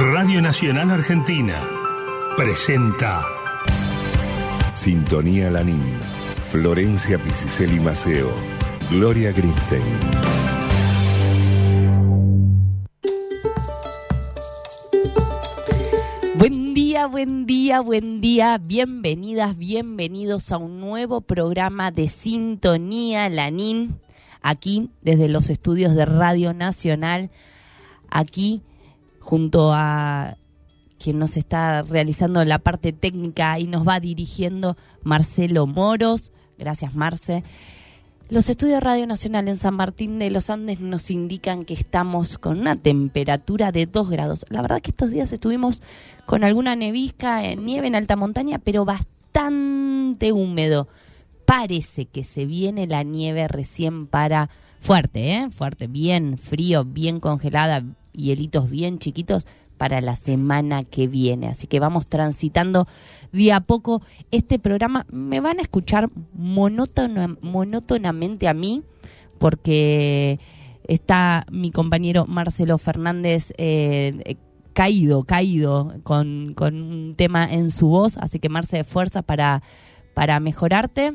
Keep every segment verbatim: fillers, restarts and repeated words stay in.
Radio Nacional Argentina presenta Sintonía Lanín, Florencia Piciselli Maceo, Gloria Grinstein. Buen día, buen día, buen día. Bienvenidas, bienvenidos a un nuevo programa de Sintonía Lanín, aquí desde los estudios de Radio Nacional, aquí junto a quien nos está realizando la parte técnica y nos va dirigiendo Marcelo Moros. Gracias, Marce. Los estudios de Radio Nacional en San Martín de los Andes nos indican que estamos con una temperatura de dos grados. La verdad que estos días estuvimos con alguna nevisca, nieve en alta montaña, pero bastante húmedo. Parece que se viene la nieve recién para... Fuerte, ¿eh? Fuerte, bien frío, bien congelada, hielitos bien chiquitos para la semana que viene. Así que vamos transitando de a poco este programa. Me van a escuchar monótono, monótonamente a mí, porque está mi compañero Marcelo Fernández eh, caído, caído con, con un tema en su voz. Así que Marce, de fuerza para, para mejorarte.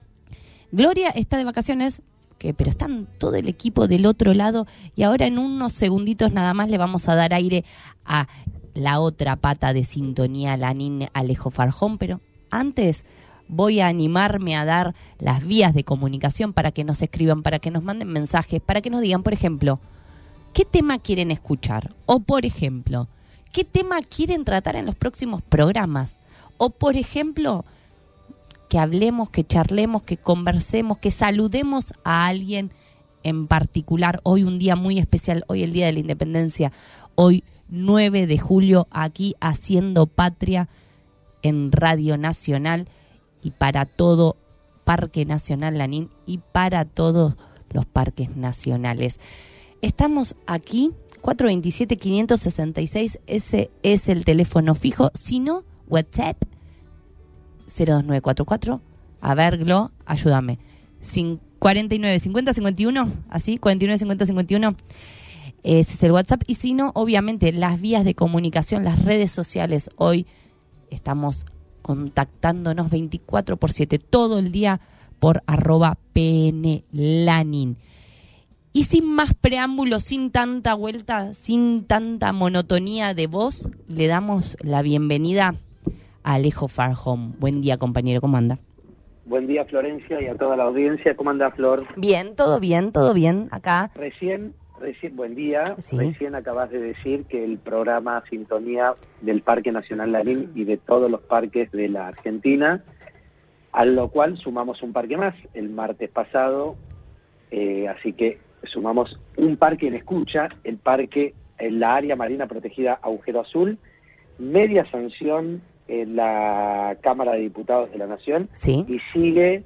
Gloria está de vacaciones, que, pero están todo el equipo del otro lado, y ahora en unos segunditos nada más le vamos a dar aire a la otra pata de Sintonía Lanín, Alejo Farjón, pero antes voy a animarme a dar las vías de comunicación para que nos escriban, para que nos manden mensajes, para que nos digan, por ejemplo, ¿qué tema quieren escuchar? O, por ejemplo, ¿qué tema quieren tratar en los próximos programas? O, por ejemplo, que hablemos, que charlemos, que conversemos, que saludemos a alguien en particular. Hoy un día muy especial, hoy el Día de la Independencia, hoy nueve de julio, aquí haciendo patria en Radio Nacional y para todo Parque Nacional Lanín y para todos los parques nacionales. Estamos aquí, cuatro dos siete, cinco seis seis, ese es el teléfono fijo, si no, WhatsApp cero dos nueve cuatro cuatro, a ver, Glo, ayúdame, cuarenta y nueve cincuenta cincuenta y uno, así, cuarenta y nueve cincuenta cincuenta y uno, ese es el WhatsApp, y si no, obviamente, las vías de comunicación, las redes sociales, hoy estamos contactándonos veinticuatro por siete, todo el día, por arroba pnlanin. Y sin más preámbulos, sin tanta vuelta, sin tanta monotonía de voz, le damos la bienvenida a Alejo Farjón. Buen día, compañero, ¿cómo anda? Buen día, Florencia, y a toda la audiencia. ¿Cómo anda, Flor? Bien, todo bien, todo bien, acá. Recién, recién buen día. Sí. Recién acabas de decir que el programa Sintonía del Parque Nacional Lanín y de todos los parques de la Argentina, a lo cual sumamos un parque más el martes pasado, eh, así que sumamos un parque en escucha, el parque en la área marina protegida Agujero Azul, media sanción en la Cámara de Diputados de la Nación, sí, y sigue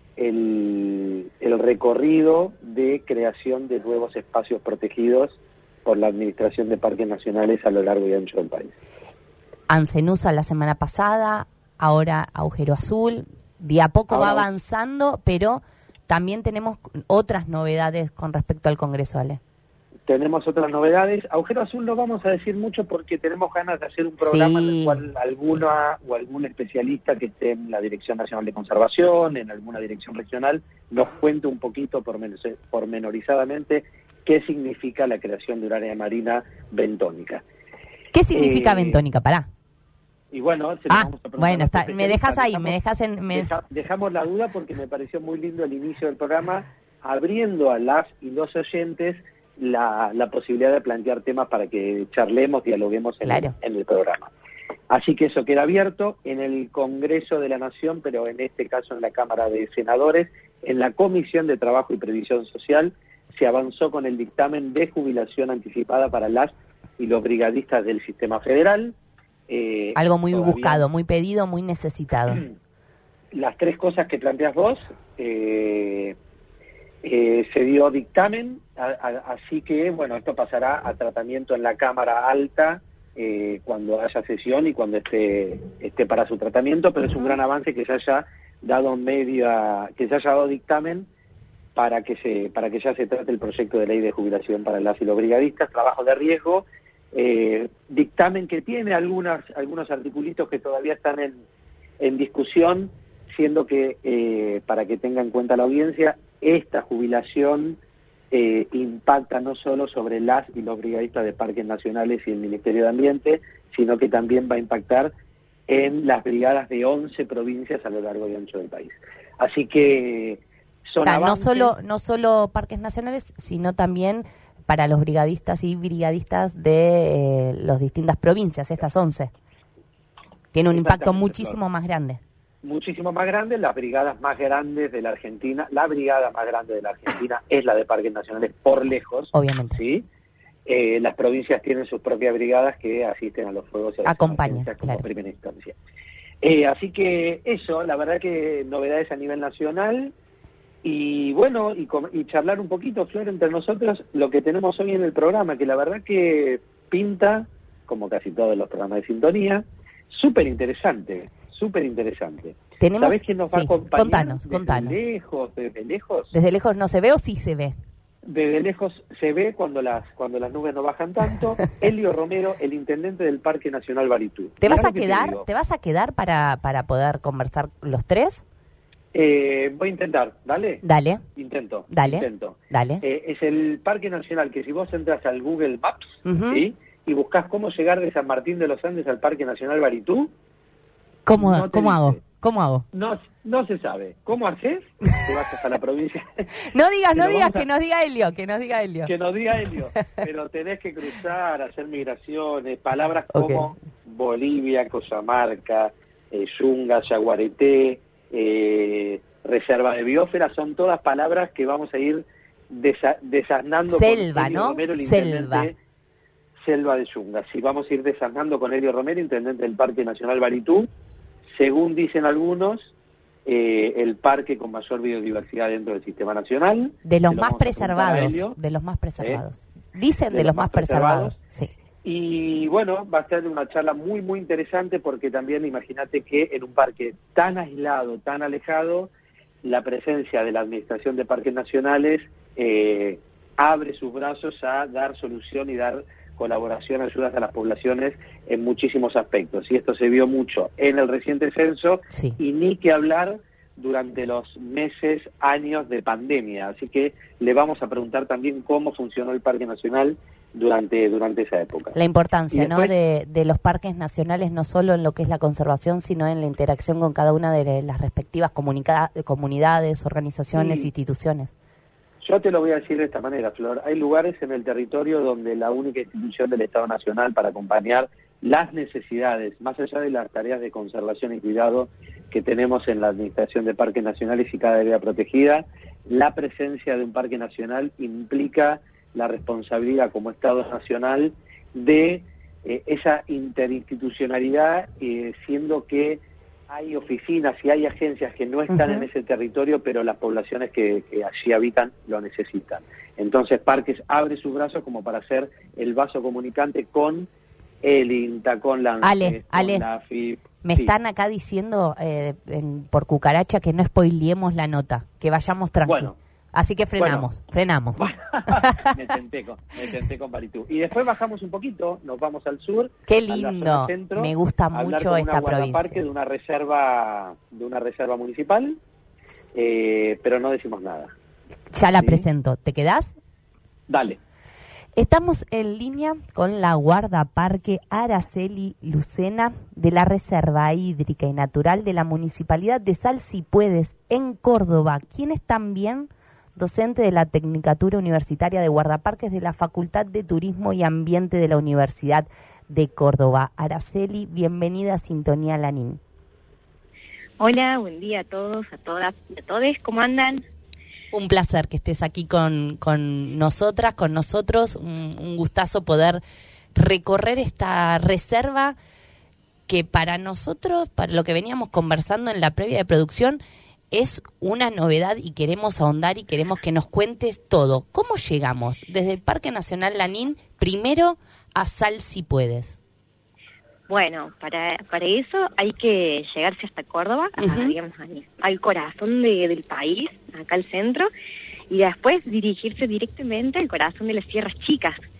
el, el recorrido de creación de nuevos espacios protegidos por la Administración de Parques Nacionales a lo largo y ancho del país. Ancenusa la semana pasada, ahora Agujero Azul, de a poco ahora va avanzando, pero también tenemos otras novedades con respecto al Congreso, Ale. Tenemos otras novedades. Agujero Azul no vamos a decir mucho porque tenemos ganas de hacer un programa sí, en el cual alguna sí. o algún especialista que esté en la Dirección Nacional de Conservación, en alguna dirección regional, nos cuente un poquito pormenorizadamente qué significa la creación de un área marina bentónica. ¿Qué significa eh, bentónica? Pará. Y bueno, se ah, bueno, está, me dejas ahí, dejamos, me dejas en... Me... Deja, dejamos la duda porque me pareció muy lindo el inicio del programa, abriendo a las y los oyentes La, la posibilidad de plantear temas para que charlemos, dialoguemos en, claro. el, en el programa. Así que eso queda abierto en el Congreso de la Nación, pero en este caso en la Cámara de Senadores, en la Comisión de Trabajo y Previsión Social, se avanzó con el dictamen de jubilación anticipada para las y los brigadistas del sistema federal. Eh, Algo muy todavía, buscado, muy pedido, muy necesitado. Las tres cosas que planteas vos... Eh, Eh, se dio dictamen, a, a, así que, bueno, esto pasará a tratamiento en la Cámara Alta eh, cuando haya sesión y cuando esté, esté para su tratamiento, pero es un gran avance que se haya dado media, que se haya dado dictamen para que se para que ya se trate el proyecto de ley de jubilación para las y los brigadistas, trabajo de riesgo, eh, dictamen que tiene algunas, algunos articulitos que todavía están en, en discusión, siendo que, eh, para que tenga en cuenta la audiencia, esta jubilación eh, impacta no solo sobre las y los brigadistas de parques nacionales y el Ministerio de Ambiente, sino que también va a impactar en las brigadas de once provincias a lo largo y ancho del país. Así que son o sea, avances. no solo no solo parques nacionales, sino también para los brigadistas y brigadistas de eh, las distintas provincias, estas once. Tiene un impacto muchísimo más grande. Muchísimo más grande, las brigadas más grandes de la Argentina, la brigada más grande de la Argentina es la de parques nacionales por lejos. Obviamente. ¿Sí? Eh, las provincias tienen sus propias brigadas que asisten a los fuegos y a las acompañan, emergencias como claro. primera instancia. Eh, así que eso, la verdad que novedades a nivel nacional y bueno, y, y charlar un poquito, Flor, entre nosotros lo que tenemos hoy en el programa, que la verdad que pinta, como casi todos los programas de sintonía, súper interesante, súper interesante. Tenemos, ¿Sabés quién nos va sí, a acompañar? contanos, desde contanos. lejos, desde lejos. ¿Desde lejos no se ve o sí se ve? Desde lejos se ve cuando las cuando las nubes no bajan tanto. Elio Romero, el intendente del Parque Nacional Baritú. ¿Te vas Mirá a lo que te quedar? digo. ¿Te vas a quedar para para poder conversar los tres? Eh, voy a intentar, ¿dale? Dale, Intento, dale, intento. dale. Eh, es el Parque Nacional que si vos entras al Google Maps, Ujú. ¿sí? Y buscás cómo llegar de San Martín de los Andes al Parque Nacional Baritú, ¿Cómo, no te ¿cómo dice. hago? ¿Cómo hago? no, no se sabe. ¿Cómo haces? Te vas hasta la provincia. No digas, Pero no digas, vamos a- que nos diga Elio, que nos diga Elio. Que nos diga Elio, pero tenés que cruzar, hacer migraciones, palabras Ok. como Bolivia, Cosamarca, eh, Yunga, Yaguareté, eh, Reserva de Biosfera, son todas palabras que vamos a ir desa desasnando Selva, con Elio ¿no? Romero, el Selva. intendente Selva de Yunga. Sí, vamos a ir desasnando con Elio Romero, intendente del Parque Nacional Baritú, según dicen algunos, eh, el parque con mayor biodiversidad dentro del sistema nacional. De los Se lo más vamos a preguntar a preservados, Elio. de los más preservados. Dicen de, De los, los más más preservados, preservados. sí. Y bueno, va a ser una charla muy, muy interesante porque también imagínate que en un parque tan aislado, tan alejado, la presencia de la Administración de Parques Nacionales eh, abre sus brazos a dar solución y dar colaboración, ayudas a las poblaciones en muchísimos aspectos. Y esto se vio mucho en el reciente censo Sí. y ni que hablar durante los meses, años de pandemia. Así que le vamos a preguntar también cómo funcionó el Parque Nacional durante, durante esa época. La importancia, Y después- ¿no? De, de los parques nacionales, no solo en lo que es la conservación, sino en la interacción con cada una de las respectivas comunica- comunidades, organizaciones, Sí. instituciones. Yo te lo voy a decir de esta manera, Flor. Hay lugares en el territorio donde la única institución del Estado Nacional para acompañar las necesidades, más allá de las tareas de conservación y cuidado que tenemos en la Administración de Parques Nacionales y cada área protegida, la presencia de un parque nacional implica la responsabilidad como Estado Nacional de eh, esa interinstitucionalidad, eh, siendo que hay oficinas y hay agencias que no están Ujú. en ese territorio, pero las poblaciones que, que allí habitan lo necesitan. Entonces Parques abre sus brazos como para ser el vaso comunicante con el INTA, con la Ale, ANSES, Ale, con la A F I P. Me Sí. están acá diciendo eh, en- por cucaracha que no spoileemos la nota, que vayamos tranqui. Bueno. Así que frenamos, frenamos. me tenté con, me tenté con Baritú. Y después bajamos un poquito, nos vamos al sur. Qué a la zona lindo, centro, me gusta a hablar mucho con esta una guardaparque provincia. de una reserva, de una reserva municipal, eh, pero no decimos nada. Ya la Sí. presento, ¿te quedás? Dale. Estamos en línea con la guardaparque Araceli Lucena de la Reserva Hídrica y Natural de la Municipalidad de Sal Si Puedes en Córdoba, quien es también docente de la Tecnicatura Universitaria de Guardaparques de la Facultad de Turismo y Ambiente de la Universidad de Córdoba. Araceli, bienvenida a Sintonía Lanín. Hola, buen día a todos, a todas y a todes, ¿cómo andan? Un placer que estés aquí con, con nosotras, con nosotros, un, un gustazo poder recorrer esta reserva que para nosotros, para lo que veníamos conversando en la previa de producción, es una novedad y queremos ahondar y queremos que nos cuentes todo. ¿Cómo llegamos desde el Parque Nacional Lanín primero a Sal Si Puedes? Bueno, para, para eso hay que llegarse hasta Córdoba, a, Ujú. digamos, al, al corazón de, del país, acá al centro, y después dirigirse directamente al corazón de las Sierras Chicas.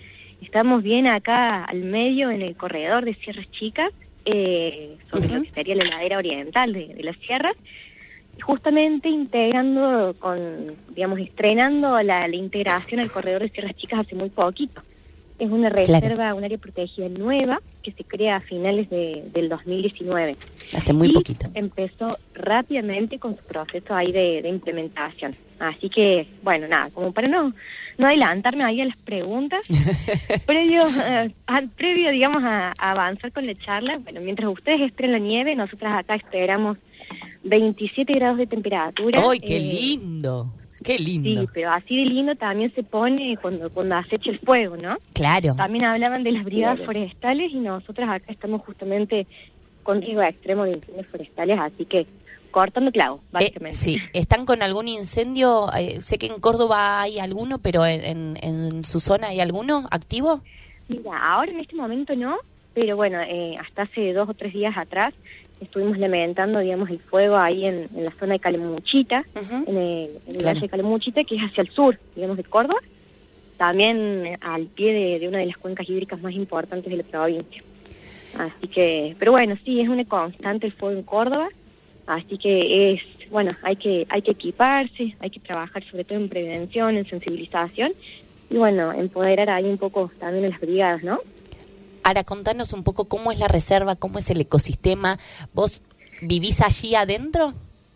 Estamos bien acá al medio, en el corredor de Sierras Chicas, eh, sobre uh-huh. lo que sería la ladera oriental de, de las sierras, justamente integrando con, digamos, estrenando la, la integración al corredor de Sierras Chicas hace muy poquito. Es una reserva, claro. un área protegida nueva que se crea a finales de, del dos mil diecinueve. Hace muy y poquito. Empezó rápidamente con su proceso ahí de, de implementación. Así que, bueno, nada, como para no, no adelantarme ahí a las preguntas, previo, uh, a, previo, digamos, a, a avanzar con la charla, bueno, mientras ustedes esperan la nieve, nosotras acá esperamos veintisiete grados de temperatura. ¡Ay, qué eh, lindo! ¡Qué lindo! Sí, pero así de lindo también se pone cuando, cuando acecha el fuego, ¿no? Claro. También hablaban de las brigadas claro. forestales y nosotras acá estamos justamente con riesgo extremo de incendios forestales, así que cortando clavos, básicamente. Eh, sí, ¿están con algún incendio? Eh, sé que en Córdoba hay alguno, pero en, en, en su zona hay alguno activo. Mira, ahora en este momento no, pero bueno, eh, hasta hace dos o tres días atrás estuvimos lamentando, digamos, el fuego ahí en, en la zona de Calemuchita, uh-huh. en el, en el claro. valle de Calemuchita, que es hacia el sur, digamos, de Córdoba, también al pie de, de una de las cuencas hídricas más importantes de la provincia. Así que, pero bueno, sí, es una constante el fuego en Córdoba, así que es, bueno, hay que hay que equiparse, hay que trabajar sobre todo en prevención, en sensibilización, y bueno, empoderar ahí un poco también a las brigadas, ¿no? Ahora, contanos un poco cómo es la reserva, cómo es el ecosistema. ¿Vos vivís allí adentro?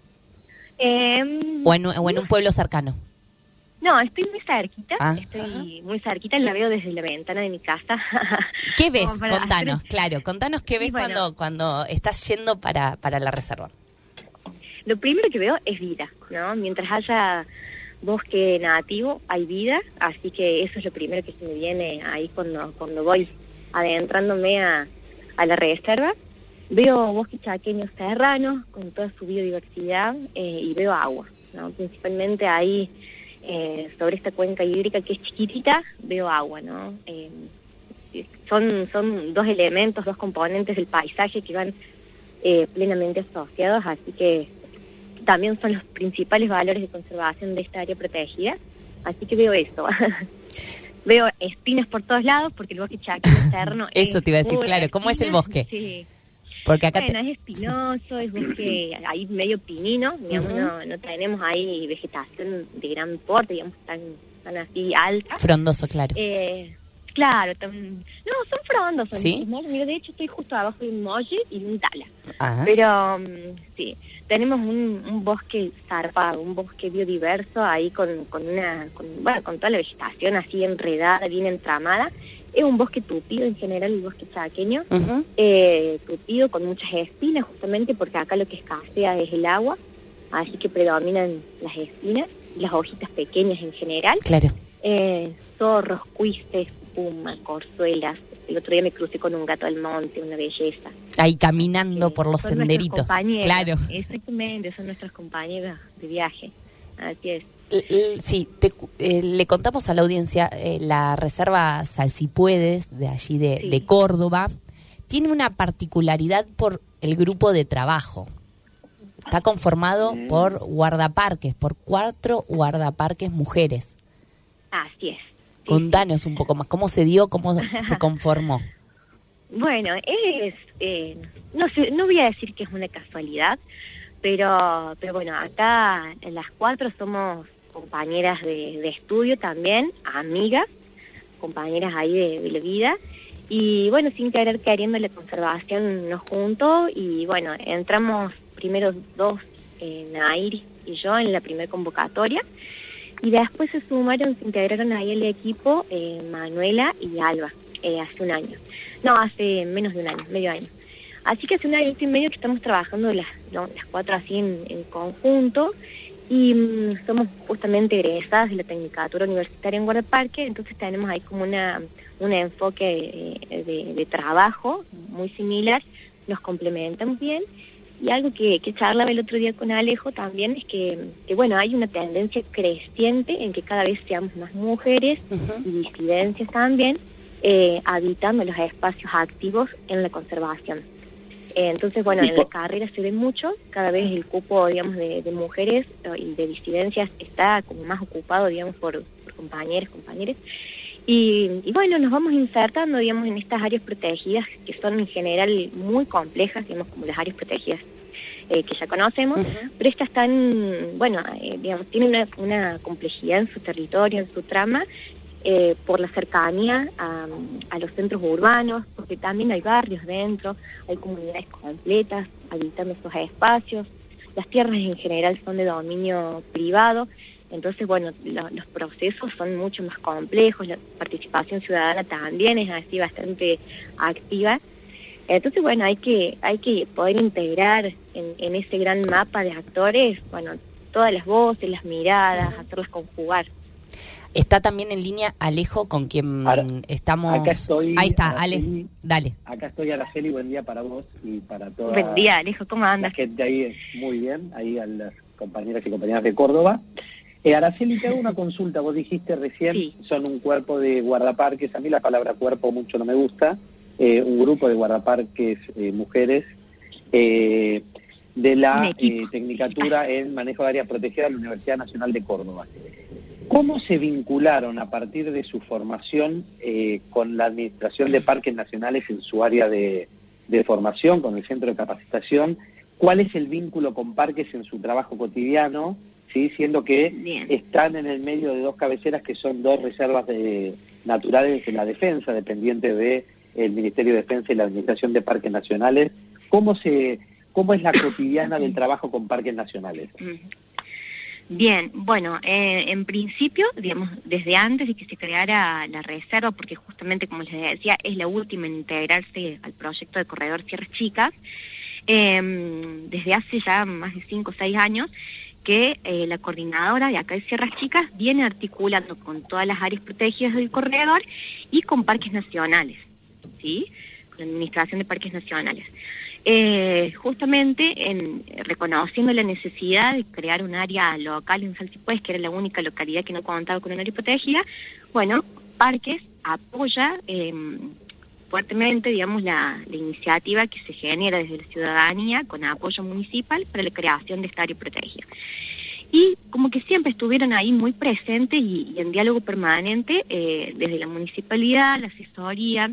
Eh, ¿O, en, ¿O en un pueblo cercano? No, estoy muy cerquita, ah, estoy ajá. muy cerquita, la veo desde la ventana de mi casa. ¿Qué ves? Contanos, hacer... claro, contanos qué ves sí, bueno, cuando cuando estás yendo para, para la reserva. Lo primero que veo es vida, ¿no? Mientras haya bosque nativo, hay vida, así que eso es lo primero que se me viene ahí cuando, cuando voy adentrándome a, a la reserva. Veo bosques chaqueños serranos con toda su biodiversidad eh, y veo agua, ¿no? Principalmente ahí eh, sobre esta cuenca hídrica que es chiquitita, veo agua, ¿no? Eh, son, son dos elementos, dos componentes del paisaje que van eh, plenamente asociados, así que también son los principales valores de conservación de esta área protegida, así que veo eso. Veo espinas por todos lados porque el bosque chaqueño serrano eso te iba a decir, claro, ¿cómo es el bosque? Sí. Porque acá bueno, te... es espinoso, es bosque ahí medio pinino, digamos, uh-huh. no, no tenemos ahí vegetación de gran porte, digamos, tan, tan así alta. Frondoso, claro. Eh, claro, tan, no, son frondosos. ¿Sí? Mira, de hecho estoy justo abajo de un molle y de un tala. Ajá. Pero, um, sí, tenemos un, un bosque zarpado, un bosque biodiverso ahí con, con una, con, bueno, con toda la vegetación así enredada, bien entramada. Es un bosque tupido en general, el bosque chaqueño, uh-huh. eh, tupido con muchas espinas, justamente porque acá lo que escasea es el agua, así que predominan las espinas, las hojitas pequeñas en general. Claro. Eh, zorros, cuistes, puma, corzuelas. El otro día me crucé con un gato del monte, una belleza. Ahí caminando eh, por los son senderitos. Claro. Exactamente, son nuestras compañeras de viaje. Así es. Sí, te, eh, le contamos a la audiencia, eh, la reserva Salsipuedes, de allí de, sí. de Córdoba, tiene una particularidad por el grupo de trabajo. Está conformado mm. por guardaparques, por cuatro guardaparques mujeres. Así es. Sí, Contanos sí. un poco más, ¿cómo se dio, cómo se conformó? Bueno, es, eh, no sé, no voy a decir que es una casualidad, pero, pero bueno, acá las cuatro somos compañeras de, de estudio también, amigas, compañeras ahí de, de la vida, y bueno, sin querer queriendo la conservación nos juntó, y bueno, entramos primero dos, eh, Nair y yo, en la primera convocatoria, y después se sumaron, se integraron ahí el equipo eh, Manuela y Alba, eh, hace un año, no, hace menos de un año, medio año. Así que hace un año y medio que estamos trabajando las, no, las cuatro así en, en conjunto, y um, somos justamente egresadas de la Tecnicatura Universitaria en Guardaparque, entonces tenemos ahí como una un enfoque eh, de, de trabajo muy similar, nos complementamos bien, y algo que, que charlaba el otro día con Alejo también es que, que bueno, hay una tendencia creciente en que cada vez seamos más mujeres, uh-huh. y disidencias también, eh, habitando los espacios activos en la conservación. Eh, entonces, bueno, en la carrera se ve mucho, cada vez el cupo, digamos, de, de mujeres y de disidencias está como más ocupado, digamos, por, por compañeros, compañeros. Y, y bueno, nos vamos insertando, digamos, en estas áreas protegidas, que son en general muy complejas, digamos, como las áreas protegidas eh, que ya conocemos, uh-huh. pero estas están, bueno, eh, digamos, tienen una, una complejidad en su territorio, en su trama, eh, por la cercanía a, a los centros urbanos, porque también hay barrios dentro, hay comunidades completas habitando esos espacios, las tierras en general son de dominio privado. Entonces, bueno, lo, los procesos son mucho más complejos, la participación ciudadana también es así bastante activa. Entonces, bueno, hay que hay que poder integrar en, en ese gran mapa de actores, bueno, todas las voces, las miradas, hacerlas conjugar. Está también en línea Alejo, con quien Ahora, estamos... Acá estoy. Ahí está, Araceli, Ale, dale. Acá estoy, Araceli, buen día para vos y para toda... Buen día, Alejo, ¿cómo andas? La gente ahí, muy bien, ahí a las compañeras y compañeras de Córdoba. Eh, Araceli, te hago una consulta. Vos dijiste recién, sí. son un cuerpo de guardaparques. A mí la palabra cuerpo mucho no me gusta. Eh, un grupo de guardaparques eh, mujeres eh, de la eh, Tecnicatura en Manejo de Áreas Protegidas de la Universidad Nacional de Córdoba. ¿Cómo se vincularon a partir de su formación eh, con la Administración de Parques Nacionales en su área de, de formación, con el Centro de Capacitación? ¿Cuál es el vínculo con parques en su trabajo cotidiano? ¿Sí? Siendo que Bien. están en el medio de dos cabeceras que son dos reservas de, naturales de la defensa, dependientes del Ministerio de Defensa y la Administración de Parques Nacionales. ¿Cómo se, cómo es la cotidiana del trabajo con parques nacionales? Bien, bueno, eh, en principio, digamos, desde antes de que se creara la reserva, porque justamente, como les decía, es la última en integrarse al proyecto de Corredor Sierras Chicas, eh, desde hace ya más de cinco o seis años, que eh, la coordinadora de acá de Sierras Chicas viene articulando con todas las áreas protegidas del corredor y con parques nacionales, ¿sí? Con la Administración de Parques Nacionales. Eh, justamente en, reconociendo la necesidad de crear un área local en Salsipuedes, que era la única localidad que no contaba con un área protegida, bueno, Parques apoya eh, fuertemente, digamos, la, la iniciativa que se genera desde la ciudadanía con apoyo municipal para la creación de esta área protegida. Y como que siempre estuvieron ahí muy presentes y, y en diálogo permanente eh, desde la municipalidad, la asesoría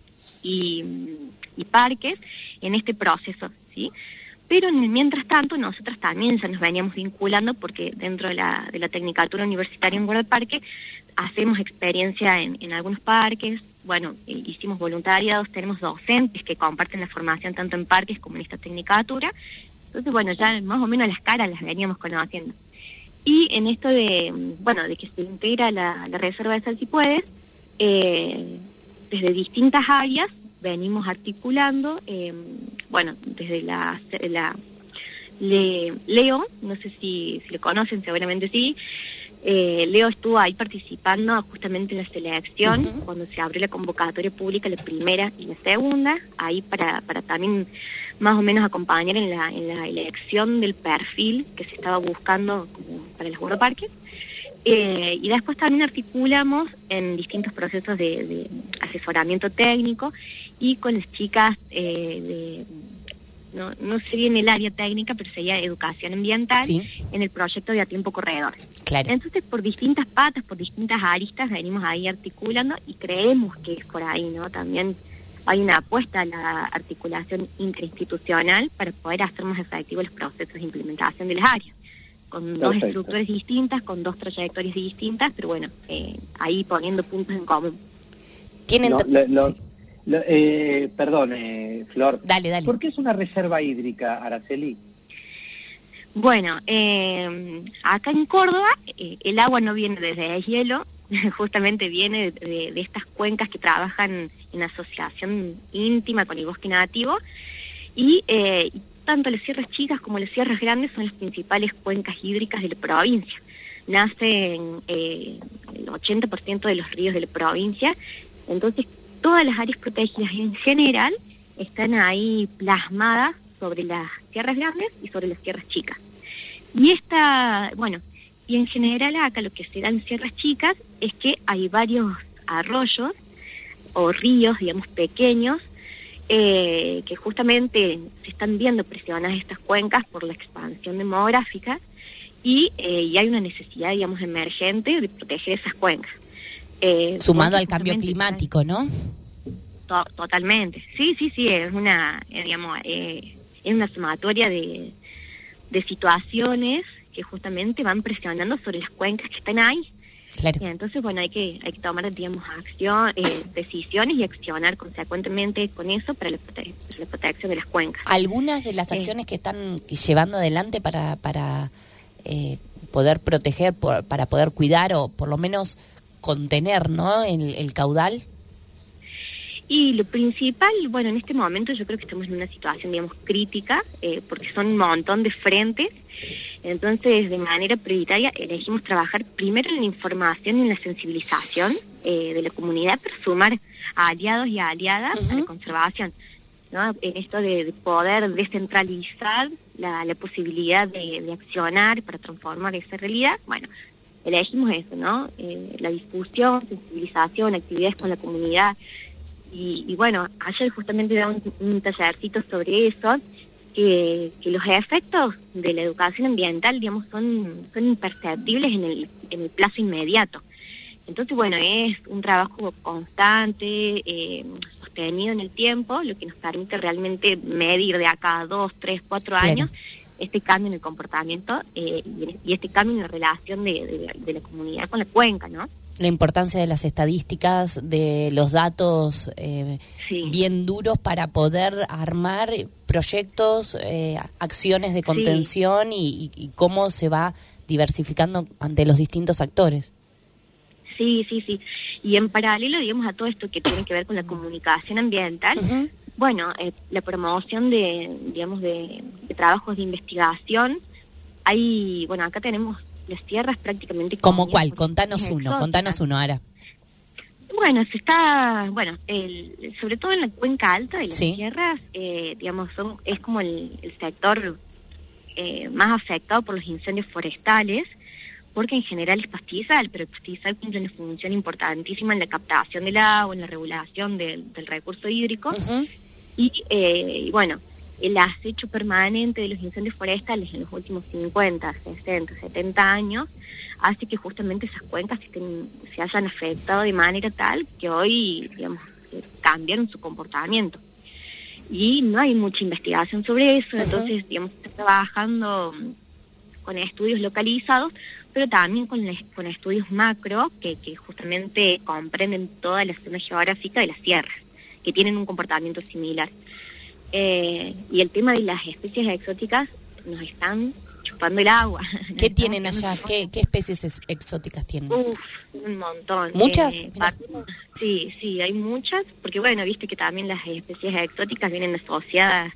y, y parques en este proceso, ¿sí? Pero mientras tanto nosotros también ya nos veníamos vinculando porque dentro de la, de la Tecnicatura Universitaria en Guardaparque hacemos experiencia en, en algunos parques. Bueno, eh, hicimos voluntariados, tenemos docentes que comparten la formación tanto en parques como en esta tecnicatura. Entonces, bueno, ya más o menos las caras las veníamos conociendo. Y en esto de, bueno, de que se integra la, la reserva de Salsipuedes, eh, desde distintas áreas venimos articulando, eh, bueno, desde la, la le, Leo, no sé si, si le conocen, seguramente sí. Eh, Leo estuvo ahí participando justamente en la selección, uh-huh. cuando se abrió la convocatoria pública, la primera y la segunda, ahí para, para también más o menos acompañar en la, en la elección del perfil que se estaba buscando como para los guardaparques. Eh, y después también articulamos en distintos procesos de, de asesoramiento técnico y con las chicas eh, de... No, no sería en el área técnica, pero sería educación ambiental, sí. en el proyecto de A Tiempo Corredor. Claro. Entonces, por distintas patas, por distintas aristas, venimos ahí articulando y creemos que es por ahí, ¿no? También hay una apuesta a la articulación interinstitucional para poder hacer más efectivos los procesos de implementación de las áreas, con Perfecto. dos estructuras distintas, con dos trayectorias distintas, pero bueno, eh, ahí poniendo puntos en común. ¿Tienen no, lo, lo... Sí. Lo, eh, perdón, eh, Flor. Dale, dale. ¿Por qué es una reserva hídrica, Araceli? Bueno, eh, acá en Córdoba eh, el agua no viene desde el hielo, justamente viene de, de, de estas cuencas que trabajan en asociación íntima con el bosque nativo y eh, tanto las sierras chicas como las sierras grandes son las principales cuencas hídricas de la provincia. Nacen eh, el ochenta por ciento de los ríos de la provincia, entonces todas las áreas protegidas en general están ahí plasmadas sobre las sierras grandes y sobre las sierras chicas. Y esta, bueno, y en general acá lo que se da en sierras chicas es que hay varios arroyos o ríos, digamos, pequeños, eh, que justamente se están viendo presionadas estas cuencas por la expansión demográfica y, eh, y hay una necesidad, digamos, emergente de proteger esas cuencas. Eh, Sumado al cambio climático, ¿no? To- totalmente. Sí, sí, sí, es una, eh, digamos, eh, es una sumatoria de, de situaciones que justamente van presionando sobre las cuencas que están ahí. Claro. Y entonces, bueno, hay que hay que tomar, digamos, acción, eh, decisiones y accionar consecuentemente con eso para la, prote- la protección de las cuencas. Algunas de las acciones eh. que están llevando adelante para para eh, poder proteger, por, para poder cuidar o por lo menos contener, ¿no?, el, el caudal. Y lo principal, bueno, en este momento yo creo que estamos en una situación, digamos, crítica, eh, porque son un montón de frentes. Entonces, de manera prioritaria, elegimos trabajar primero en la información y en la sensibilización eh, de la comunidad para sumar a aliados y a aliadas uh-huh. a la conservación, ¿no? En esto de, de poder descentralizar la, la posibilidad de, de accionar para transformar esa realidad. Bueno, elegimos eso, ¿no? Eh, la difusión, sensibilización, actividades con la comunidad. Y, y bueno, ayer justamente daba un, un tallercito sobre eso, que, que los efectos de la educación ambiental, digamos, son, son imperceptibles en el, en el plazo inmediato. Entonces, bueno, es un trabajo constante, eh, sostenido en el tiempo, lo que nos permite realmente medir de acá a dos, tres, cuatro claro. años este cambio en el comportamiento eh, y, y este cambio en la relación de, de, de la comunidad con la cuenca, ¿no? La importancia de las estadísticas, de los datos eh, sí. bien duros para poder armar proyectos, eh, acciones de contención sí. y, y, y cómo se va diversificando ante los distintos actores. Sí, sí, sí. Y en paralelo, digamos, a todo esto que tiene que ver con la comunicación ambiental, uh-huh. bueno, eh, la promoción de, digamos, de, de trabajos de investigación. Hay, bueno, acá tenemos las tierras prácticamente... ¿Cómo cuál? Contanos uno, exóticas. contanos uno, Ara. Bueno, se está, bueno, el, sobre todo en la cuenca alta de las sí. tierras, eh, digamos, son, es como el, el sector eh, más afectado por los incendios forestales, porque en general es pastizal, pero el pastizal cumple una función importantísima en la captación del agua, en la regulación del, del recurso hídrico, uh-huh. y, eh, y bueno, el acecho permanente de los incendios forestales en los últimos cincuenta, sesenta, setenta años hace que justamente esas cuencas se, estén, se hayan afectado de manera tal que hoy, digamos, cambiaron su comportamiento. Y no hay mucha investigación sobre eso, uh-huh. entonces, digamos, está trabajando con estudios localizados, pero también con, con estudios macro que, que justamente comprenden toda la zona geográfica de las sierras, que tienen un comportamiento similar. Eh, y el tema de las especies exóticas nos están chupando el agua. ¿Qué tienen allá? ¿Qué, ¿Qué especies ex- exóticas tienen? Uf, un montón. ¿Muchas? Eh, sí, sí, hay muchas, porque bueno, viste que también las especies exóticas vienen asociadas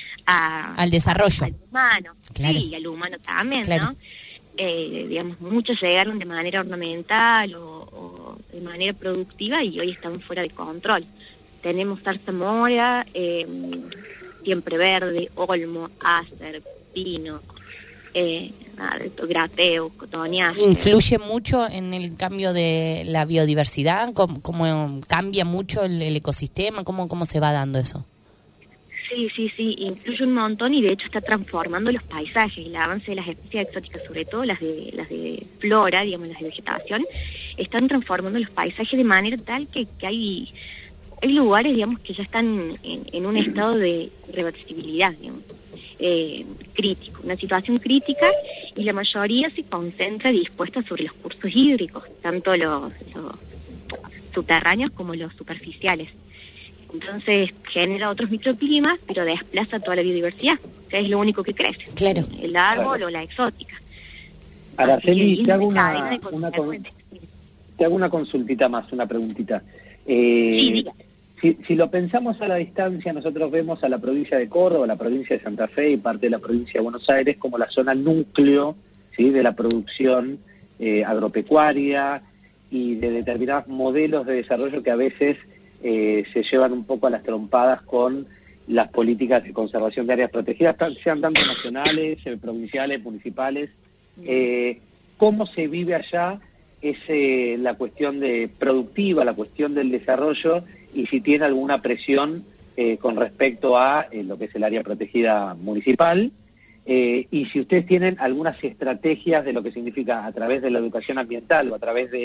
a, al desarrollo. Al humano, claro. sí, y al humano también, claro. ¿no? Eh, digamos, muchos llegaron de manera ornamental o, o de manera productiva y hoy están fuera de control. Tenemos zarzamora, eh, siempre verde, olmo, acer, pino, eh, grateo, cotoneaje. ¿Influye mucho en el cambio de la biodiversidad? ¿Cómo, cómo cambia mucho el, el ecosistema? ¿Cómo, ¿Cómo se va dando eso? Sí, sí, sí, influye un montón y de hecho está transformando los paisajes. El avance de las especies exóticas, sobre todo las de las de flora, digamos, las de vegetación, están transformando los paisajes de manera tal que, que hay... Hay lugares, digamos, que ya están en, en un estado de reversibilidad, digamos, eh, crítico, una situación crítica, y la mayoría se concentra dispuesta sobre los cursos hídricos, tanto los, los subterráneos como los superficiales. Entonces genera otros microclimas, pero desplaza toda la biodiversidad, que es lo único que crece. Claro. El árbol claro. o la exótica. Araceli, te hago una, una, te hago una consultita más, una preguntita. Eh, sí, diga. Si, si lo pensamos a la distancia, nosotros vemos a la provincia de Córdoba, la provincia de Santa Fe y parte de la provincia de Buenos Aires como la zona núcleo, ¿sí?, de la producción eh, agropecuaria y de determinados modelos de desarrollo que a veces eh, se llevan un poco a las trompadas con las políticas de conservación de áreas protegidas, sean tanto nacionales, eh, provinciales, municipales. Eh, ¿Cómo se vive allá es eh, la cuestión de productiva, la cuestión del desarrollo, y si tiene alguna presión eh, con respecto a eh, lo que es el área protegida municipal, eh, y si ustedes tienen algunas estrategias de lo que significa a través de la educación ambiental o a través de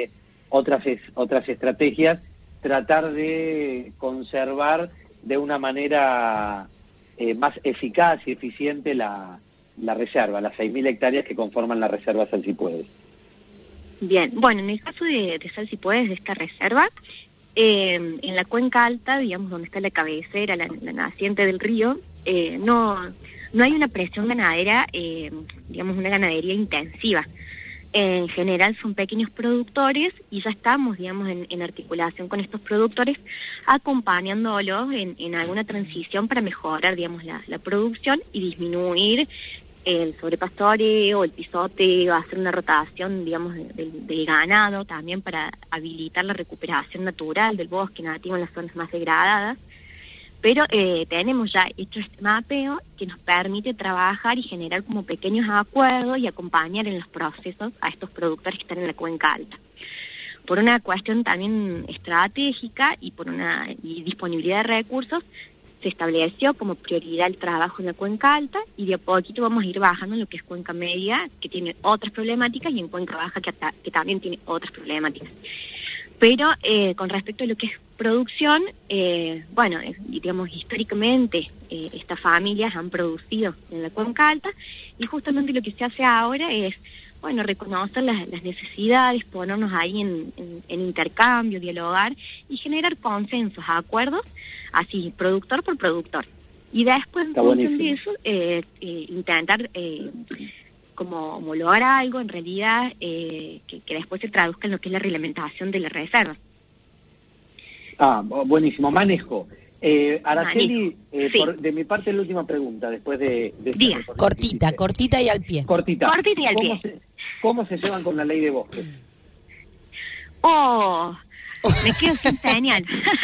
otras, otras estrategias, tratar de conservar de una manera eh, más eficaz y eficiente la, la reserva, las seis mil hectáreas que conforman la reserva Salsipuedes. Bien, bueno, en el caso de, de Salsipuedes, de esta reserva, eh, en la cuenca alta, digamos, donde está la cabecera, la, la naciente del río, eh, no, no hay una presión ganadera, eh, digamos, una ganadería intensiva. En general son pequeños productores y ya estamos, digamos, en, en articulación con estos productores, acompañándolos en, en alguna transición para mejorar, digamos, la, la producción y disminuir el sobrepastoreo, el pisoteo, hacer una rotación, digamos, de, de, del ganado, también para habilitar la recuperación natural del bosque nativo en las zonas más degradadas. Pero eh, tenemos ya hecho este mapeo que nos permite trabajar y generar como pequeños acuerdos y acompañar en los procesos a estos productores que están en la cuenca alta. Por una cuestión también estratégica y por una y disponibilidad de recursos, se estableció como prioridad el trabajo en la cuenca alta y de a poquito vamos a ir bajando en lo que es cuenca media, que tiene otras problemáticas, y en cuenca baja, que, que también tiene otras problemáticas. Pero eh, con respecto a lo que es producción, eh, bueno, eh, digamos, históricamente eh, estas familias han producido en la cuenca alta, y justamente lo que se hace ahora es, bueno, reconocer las, las necesidades, ponernos ahí en, en, en intercambio, dialogar y generar consensos, acuerdos, así, productor por productor. Y después, en función de eso, eh, eh, intentar... Eh, como homologar algo, en realidad, eh, que, que después se traduzca en lo que es la reglamentación de la reserva. Ah, buenísimo. Manejo. Eh, Araceli, eh, sí. por, de mi parte la última pregunta, después de... de Diga, cortita, cortita y al pie. Cortita. Cortita y al ¿Cómo pie. Se, ¿Cómo se llevan con la ley de bosques? Oh... Me quedo sin señal.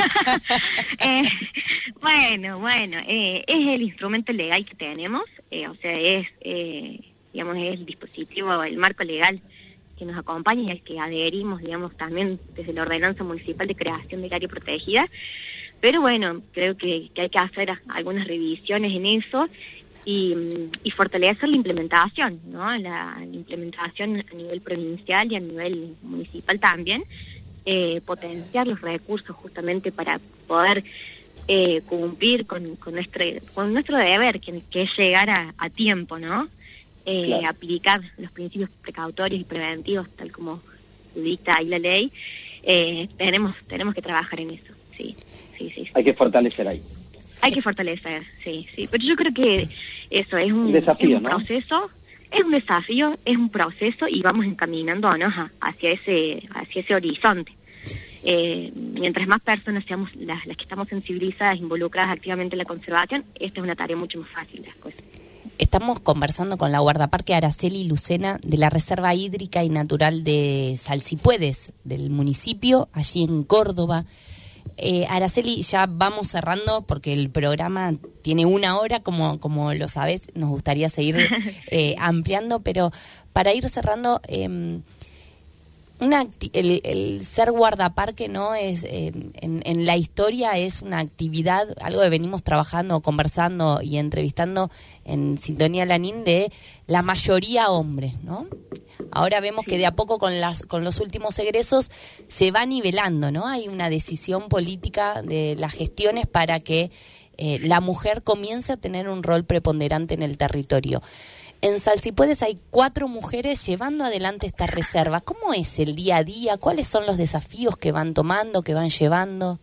eh, bueno, bueno, eh, es el instrumento legal que tenemos, eh, o sea, es... Eh, digamos, es el dispositivo, el marco legal que nos acompaña y al que adherimos, digamos, también desde la ordenanza municipal de creación del área protegida. Pero bueno, creo que, que hay que hacer algunas revisiones en eso y, y fortalecer la implementación, ¿no? La, la implementación a nivel provincial y a nivel municipal también, eh, potenciar los recursos justamente para poder eh, cumplir con, con, nuestro, con nuestro deber, que, que es llegar a, a tiempo, ¿no? Eh, claro. Aplicar los principios precautorios y preventivos, tal como dicta ahí la ley. Eh, tenemos tenemos que trabajar en eso, sí, sí, sí, sí. Hay que fortalecer ahí. Hay que fortalecer, sí, sí. Pero yo creo que eso es un, desafío, es un ¿no? proceso, es un desafío, es un proceso y vamos encaminándonos hacia ese, hacia ese horizonte. Eh, mientras más personas seamos las, las que estamos sensibilizadas, involucradas activamente en la conservación, esta es una tarea mucho más fácil después. Estamos conversando con la guardaparque Araceli Lucena de la Reserva Hídrica y Natural de Salsipuedes, del municipio, allí en Córdoba. Eh, Araceli, ya vamos cerrando porque el programa tiene una hora, como, como lo sabes, nos gustaría seguir eh, ampliando, pero para ir cerrando... Eh, Una, el, el ser guardaparque, ¿no? Es eh, en, en la historia es una actividad, algo que venimos trabajando, conversando y entrevistando en Sintonía Lanín, de la mayoría hombres, ¿no? Ahora vemos que de a poco con las con los últimos egresos se va nivelando, ¿no? Hay una decisión política de las gestiones para que eh, la mujer comience a tener un rol preponderante en el territorio. En Salsipuedes hay cuatro mujeres llevando adelante esta reserva. ¿Cómo es el día a día? ¿Cuáles son los desafíos que van tomando, que van llevando?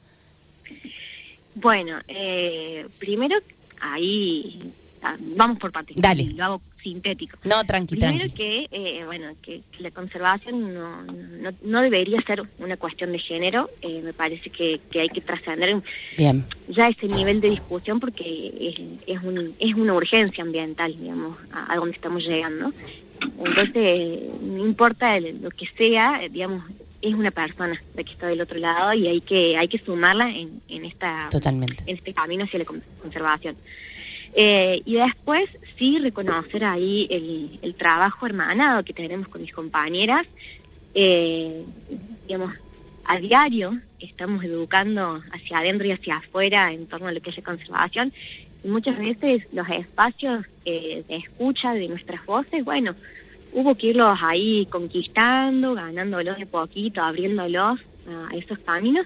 Bueno, eh, primero ahí vamos por partes. Dale. Lo hago sintético. No, tranqui, Primero tranqui. que, eh, bueno, que, que la conservación no, no, no debería ser una cuestión de género. Eh, me parece que, que hay que trascender Bien. ya ese nivel de discusión porque es, es, un, es una urgencia ambiental, digamos, a, a donde estamos llegando. Entonces, no importa el, lo que sea, digamos, es una persona la que está del otro lado y hay que hay que sumarla en, en esta Totalmente. en este camino hacia la conservación. Eh, y después sí reconocer ahí el, el trabajo hermanado que tenemos con mis compañeras. Eh, digamos, a diario estamos educando hacia adentro y hacia afuera en torno a lo que es la conservación, y muchas veces los espacios eh, de escucha de nuestras voces, bueno, hubo que irlos ahí conquistando, ganándolos de poquito, abriéndolos a esos caminos,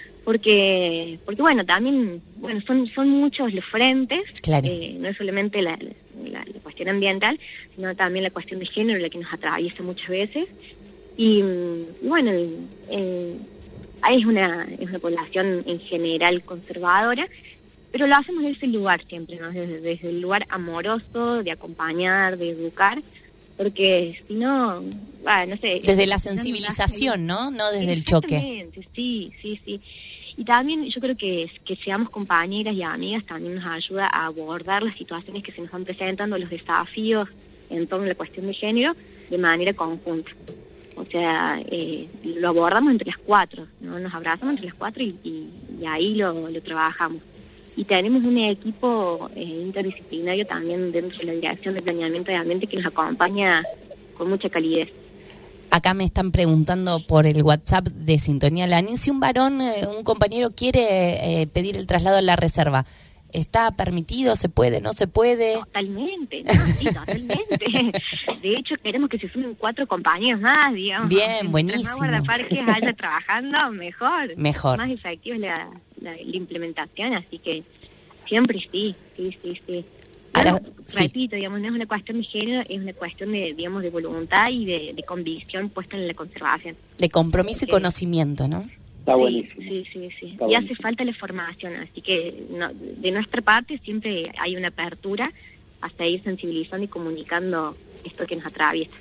porque, porque bueno, también, bueno, son, son muchos los frentes, claro. eh, no es solamente la, la, la cuestión ambiental, sino también la cuestión de género, la que nos atraviesa muchas veces, y, y bueno, el, el, es una, es una población en general conservadora, pero lo hacemos desde ese lugar siempre, ¿no? Desde, desde el lugar amoroso, de acompañar, de educar, porque si no, ah, no sé... Desde la sensibilización, ¿no? No desde el choque. Sí, sí, sí. Y también yo creo que, que seamos compañeras y amigas también nos ayuda a abordar las situaciones que se nos van presentando, los desafíos en torno a la cuestión de género, de manera conjunta. O sea, eh, lo abordamos entre las cuatro, ¿no? Nos abrazamos entre las cuatro y, y, y ahí lo, lo trabajamos. Y tenemos un equipo eh, interdisciplinario también dentro de la Dirección de Planeamiento de Ambiente que nos acompaña con mucha calidez. Acá me están preguntando por el WhatsApp de Sintonía Lanín si un varón, eh, un compañero quiere eh, pedir el traslado a la reserva. ¿Está permitido? ¿Se puede? ¿No se puede? Totalmente, no, sí, totalmente. De hecho, queremos que se sumen cuatro compañeros más, digamos. Bien, buenísimo. Más guardaparques haya trabajando, mejor. Mejor. Más efectiva es la, la, la implementación, así que siempre sí, sí, sí, sí. Ahora, Pero, sí. repito, digamos, no es una cuestión de género, es una cuestión de, digamos, de voluntad y de, de convicción puesta en la conservación. De compromiso y Porque, conocimiento, ¿no? Está buenísimo. Sí, sí, sí. sí. Está y buenísimo. hace falta la formación, así que no, de nuestra parte siempre hay una apertura hasta ir sensibilizando y comunicando esto que nos atraviesa.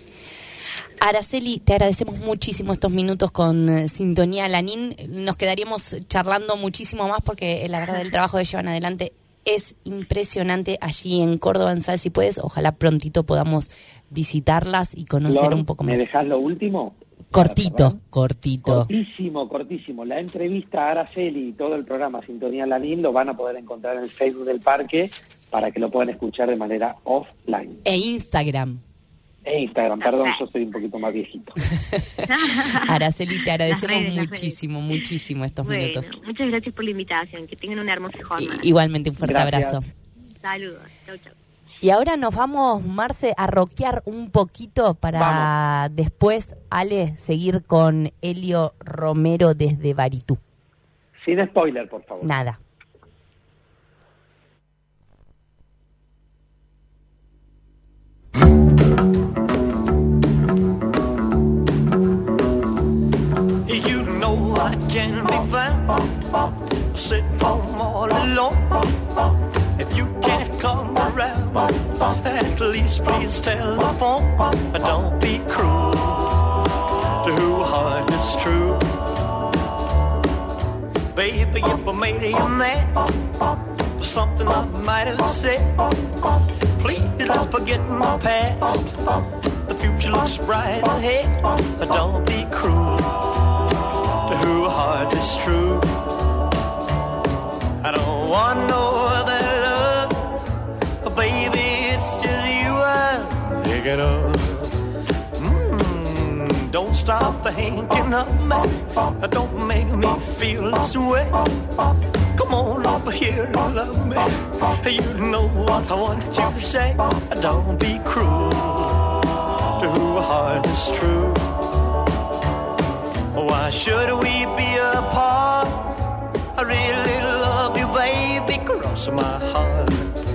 Araceli, te agradecemos muchísimo estos minutos con eh, Sintonía Lanín. Nos quedaríamos charlando muchísimo más porque eh, la verdad el trabajo que llevan adelante es impresionante allí en Córdoba, en Sal, si puedes. Ojalá prontito podamos visitarlas y conocer Flor, un poco más. ¿me dejás lo último? Cortito, cortito. Cortísimo, cortísimo. La entrevista a Araceli y todo el programa Sintonía Lanín lo van a poder encontrar en el Facebook del Parque para que lo puedan escuchar de manera offline. E Instagram. E Instagram, perdón, yo soy un poquito más viejito. Araceli, te agradecemos Las redes, las muchísimo, muchísimo estos Bueno, minutos. muchas gracias por la invitación, que tengan una hermosa jornada. I- igualmente un fuerte Gracias. abrazo. Saludos, chau, chau. Y ahora nos vamos, Marce, a rockear un poquito para Vamos. después, Ale, seguir con Elio Romero desde Baritú. Sin spoiler, por favor. Nada. You know I can be found sitting home all alone. If you can't come around, at least please telephone. Don't be cruel to who heart is true. Baby, if I made you mad for something I might have said, please don't forget my past. The future looks bright ahead. Don't be cruel to who heart is true. I don't want no other love, baby, it's just you I'm thinking of. Mm, don't stop thinking of me, don't make me feel this way. Come on over here and love me, you know what I want you to say. Don't be cruel to who heart is true. Why should we be apart? I really love you, baby, cross my heart.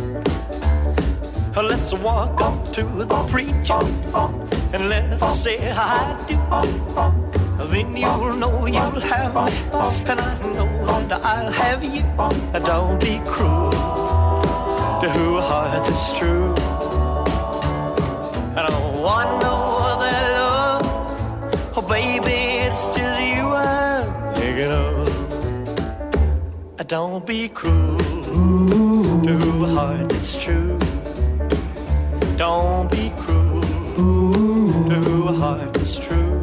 Let's walk up to the preacher and let's say I do. Then you'll know you'll have me, and I know that I'll have you. Don't be cruel to who heart is true. I don't want no other love, oh baby, it's just you I'm thinking of. Don't be cruel to who heart is true. Don't be cruel to who heart is true.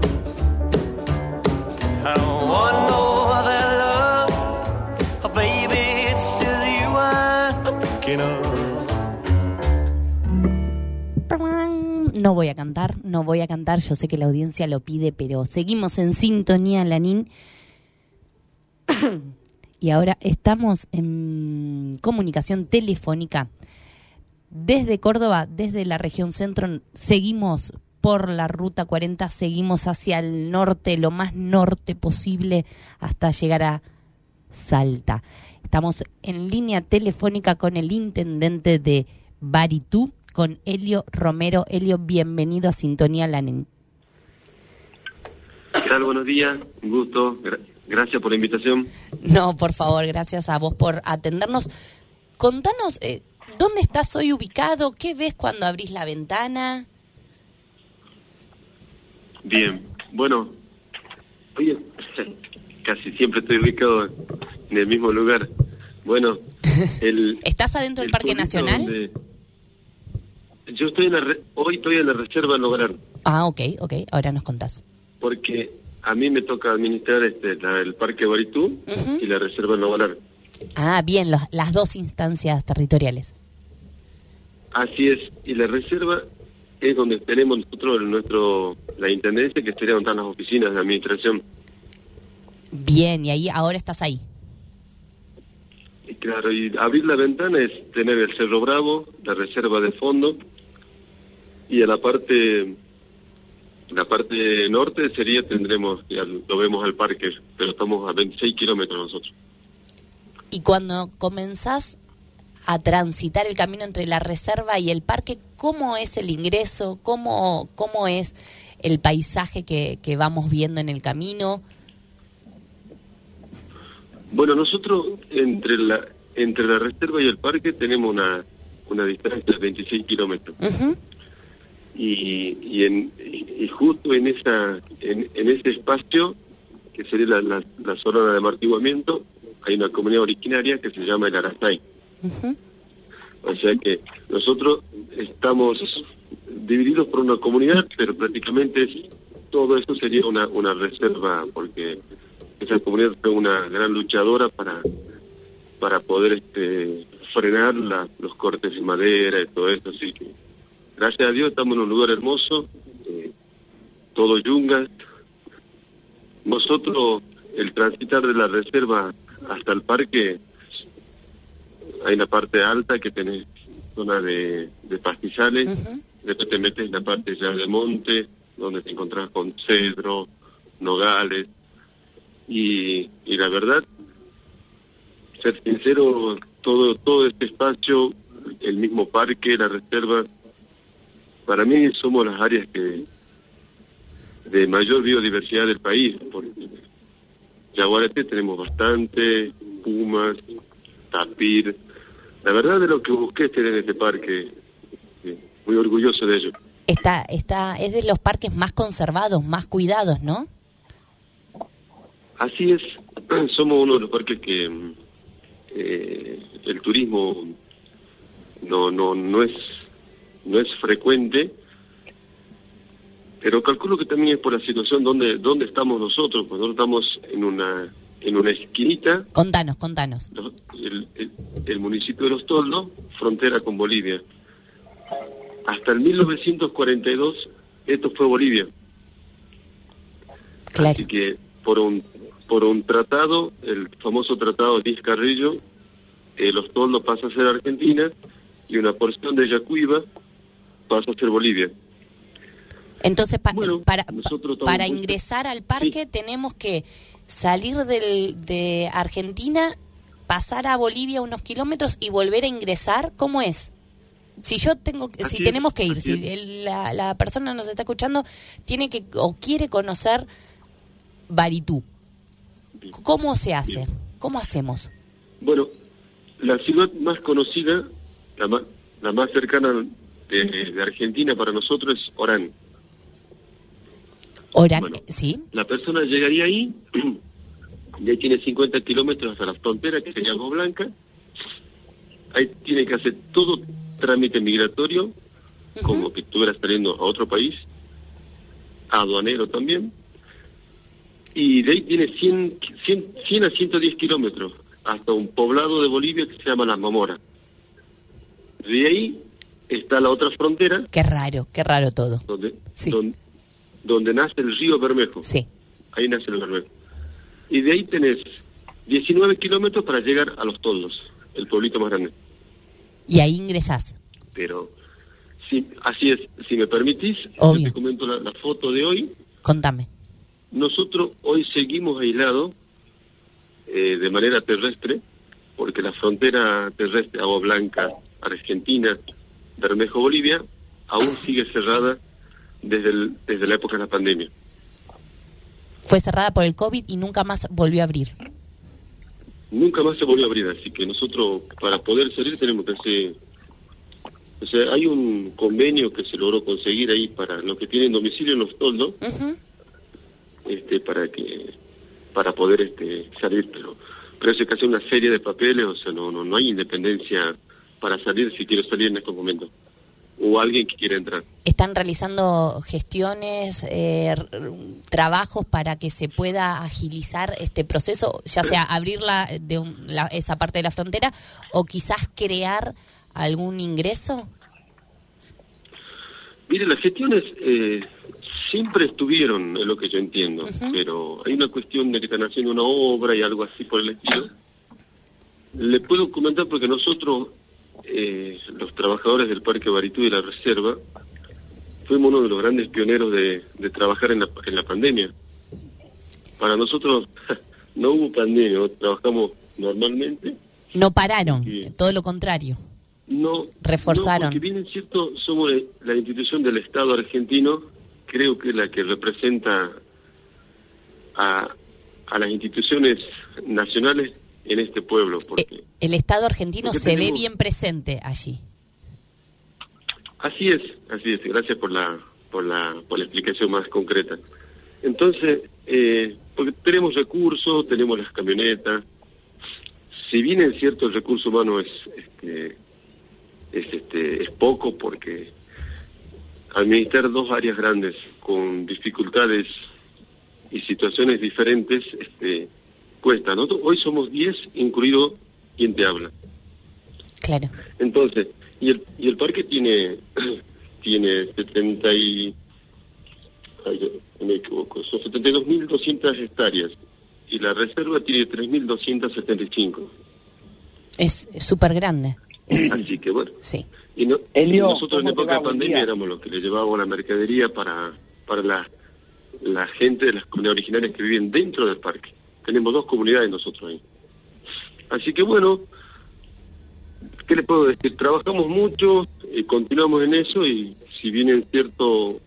I don't want no other love, oh baby, it's just you I'm thinking of. No voy a cantar, no voy a cantar, yo sé que la audiencia lo pide, pero seguimos en Sintonía Lanín. Y ahora estamos en comunicación telefónica desde Córdoba, desde la región centro. Seguimos por la Ruta cuarenta, seguimos hacia el norte, lo más norte posible, hasta llegar a Salta. Estamos en línea telefónica con el intendente de Varitú, con Elio Romero. Elio, bienvenido a Sintonía Lanín. ¿Qué tal? Buenos días, un gusto, Gra- gracias por la invitación. No, por favor, gracias a vos por atendernos. Contanos, eh, ¿dónde estás hoy ubicado? ¿Qué ves cuando abrís la ventana? Bien, bueno, oye, casi siempre estoy ubicado en el mismo lugar. Bueno, el... ¿Estás adentro del Parque Nacional? Donde... Yo estoy en la re... hoy estoy en la Reserva Nogalar. Ah, ok, ok, ahora nos contás. Porque a mí me toca administrar este la, el Parque Varitú uh-huh. y la Reserva Nogalar. Ah, bien, los, las dos instancias territoriales. Así es, y la reserva es donde tenemos nosotros nuestro la intendencia, que sería donde están las oficinas de administración. Bien, y ahí ahora estás ahí. Y claro, y abrir la ventana es tener el Cerro Bravo, la reserva de fondo, y a la parte la parte norte sería, tendremos, ya lo vemos al parque, pero estamos a veintiséis kilómetros nosotros. Y cuando comenzás a transitar el camino entre la reserva y el parque, ¿cómo es el ingreso? ¿Cómo, cómo es el paisaje que, que vamos viendo en el camino? Bueno, nosotros entre la entre la reserva y el parque tenemos una una distancia de veintiséis kilómetros. Uh-huh. Y y, en, y justo en esa en, en ese espacio, que sería la, la, la zona de amortiguamiento, hay una comunidad originaria que se llama el Arasay. Uh-huh. O sea que nosotros estamos divididos por una comunidad, pero prácticamente es, todo eso sería una una reserva, porque esa comunidad fue una gran luchadora para para poder este frenar la, los cortes de madera y todo eso. Así que gracias a Dios estamos en un lugar hermoso, eh, todo yungas. Nosotros, el transitar de la reserva hasta el parque, hay una parte alta que tenés zona de, de pastizales, uh-huh. Después te metes en la parte ya de monte, donde te encontrás con cedro, nogales, y, y la verdad, ser sincero, todo todo este espacio, el mismo parque, la reserva, para mí somos las áreas que de mayor biodiversidad del país, porque yaguareté tenemos bastante, pumas, tapir. La verdad, de lo que busqué estar en este parque, muy orgulloso de ello. Está, está, es de los parques más conservados, más cuidados, ¿no? Así es, somos uno de los parques que eh, el turismo no no no es no es frecuente, pero calculo que también es por la situación donde donde estamos nosotros, pues nosotros estamos en una en una esquinita. Contanos, contanos. El, el, el municipio de Los Toldos, frontera con Bolivia. Hasta el mil novecientos cuarenta y dos esto fue Bolivia. Claro. Así que por un por un tratado, el famoso tratado Díaz Carrillo, eh, Los Toldos pasa a ser Argentina y una porción de Yacuiba pasa a ser Bolivia. Entonces, pa- bueno, para, para ingresar al parque sí. Tenemos que salir del, de Argentina, pasar a Bolivia unos kilómetros y volver a ingresar. ¿Cómo es? Si yo tengo, así si es, tenemos que ir, si el, la, la persona nos está escuchando, tiene que o quiere conocer Varitú, ¿cómo se hace? Bien. ¿Cómo hacemos? Bueno, la ciudad más conocida, la más, la más cercana de, de Argentina para nosotros es Orán. Orán, bueno, sí. La persona llegaría ahí, y ahí tiene cincuenta kilómetros hasta la frontera, que sería Agua Blanca. Ahí tiene que hacer todo trámite migratorio, uh-huh. como que estuviera saliendo a otro país, aduanero también. Y de ahí tiene cien, cien, cien a ciento diez kilómetros hasta un poblado de Bolivia que se llama Las Mamoras. De ahí está la otra frontera. Qué raro, qué raro todo. Donde, sí. donde, donde nace el río Bermejo. Sí. Ahí nace el Bermejo. Y de ahí tenés diecinueve kilómetros para llegar a Los Toldos, el pueblito más grande. Y ahí ingresás. Pero, Sí, así es. Si me permitís, Obvio. yo te comento la, la foto de hoy. Contame. Nosotros hoy seguimos aislados eh, de manera terrestre, porque la frontera terrestre Agua Blanca, Argentina, Bermejo, Bolivia, aún sigue cerrada desde, el, desde la época de la pandemia. Fue cerrada por el COVID y nunca más volvió a abrir. Nunca más se volvió a abrir, así que nosotros para poder salir tenemos que hacer... O sea, hay un convenio que se logró conseguir ahí para los que tienen domicilio en los toldos, uh-huh. este, para que para poder este salir, pero pero eso hay que hacer una serie de papeles, o sea, no no no hay independencia para salir si quiero salir en estos momentos, o alguien que quiera entrar. ¿Están realizando gestiones, eh, trabajos para que se pueda agilizar este proceso, ya sea abrir la, de un, la, esa parte de la frontera o quizás crear algún ingreso? Mire, las gestiones eh, siempre estuvieron, es lo que yo entiendo, uh-huh. pero hay una cuestión de que están haciendo una obra y algo así por el estilo. Le puedo comentar porque nosotros, eh, los trabajadores del Parque Baritú y la Reserva, fuimos uno de los grandes pioneros de, de trabajar en la, en la pandemia. Para nosotros no hubo pandemia, trabajamos normalmente. No pararon, porque, todo lo contrario. No, reforzaron. No, porque bien es cierto, somos la institución del Estado argentino, creo que es la que representa a, a las instituciones nacionales en este pueblo. Porque, el Estado argentino se tenemos... ve bien presente allí. Así es, así es. Gracias por la por la por la explicación más concreta. Entonces, eh, porque tenemos recursos, tenemos las camionetas. Si bien es cierto el recurso humano es este, es este es poco, porque administrar dos áreas grandes con dificultades y situaciones diferentes este cuesta. Nosotros hoy somos diez, incluido quien te habla. Claro. Entonces, y el y el parque tiene tiene setenta y ay, me equivoco, son setenta y dos mil doscientas hectáreas y la reserva tiene tres mil doscientas setenta y cinco. Es súper grande. Así que bueno. Sí. Y, no, Elio, y nosotros en época de pandemia éramos los que le llevábamos la mercadería para para la la gente de las comunidades originarias que viven dentro del parque. Tenemos dos comunidades nosotros ahí. Así que bueno, ¿qué le puedo decir? Trabajamos mucho, eh, continuamos en eso, y si bien es cierto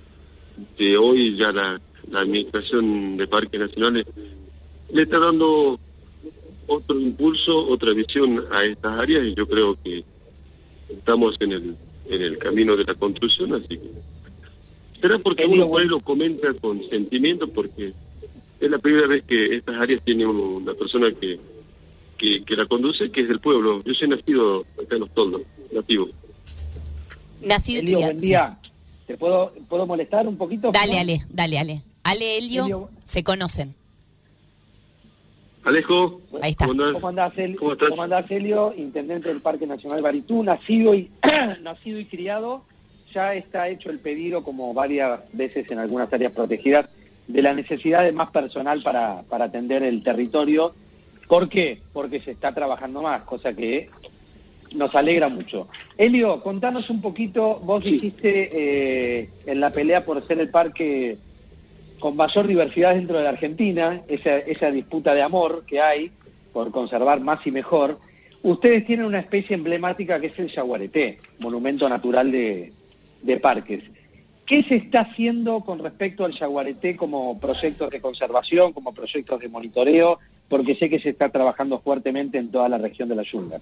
de hoy ya la, la administración de parques nacionales le está dando otro impulso, otra visión a estas áreas, y yo creo que estamos en el en el camino de la construcción, así que será porque uno por ahí lo comenta con sentimiento, porque es la primera vez que estas áreas tienen una persona que Que, que la conduce, que es del pueblo. Yo soy nacido acá en Los Toldos, nativo. Nacido Elio, buen día. ¿Te puedo, puedo molestar un poquito? Dale, ¿no? Ale, dale, Ale. Ale, Elio, Elio, se conocen. Alejo, ahí está. ¿Cómo andás? ¿Cómo andás, El, ¿Cómo estás? ¿Cómo andás, Elio? Intendente del Parque Nacional Baritú, nacido y nacido y criado. Ya está hecho el pedido, como varias veces en algunas áreas protegidas, de la necesidad de más personal para, para atender el territorio. ¿Por qué? Porque se está trabajando más, cosa que nos alegra mucho. Elio, contanos un poquito, vos sí. hiciste eh, en la pelea por ser el parque con mayor diversidad dentro de la Argentina, esa, esa disputa de amor que hay por conservar más y mejor. Ustedes tienen una especie emblemática que es el yaguareté, monumento natural de, de parques. ¿Qué se está haciendo con respecto al yaguareté como proyectos de conservación, como proyectos de monitoreo? Porque sé que se está trabajando fuertemente en toda la región de la Yunga.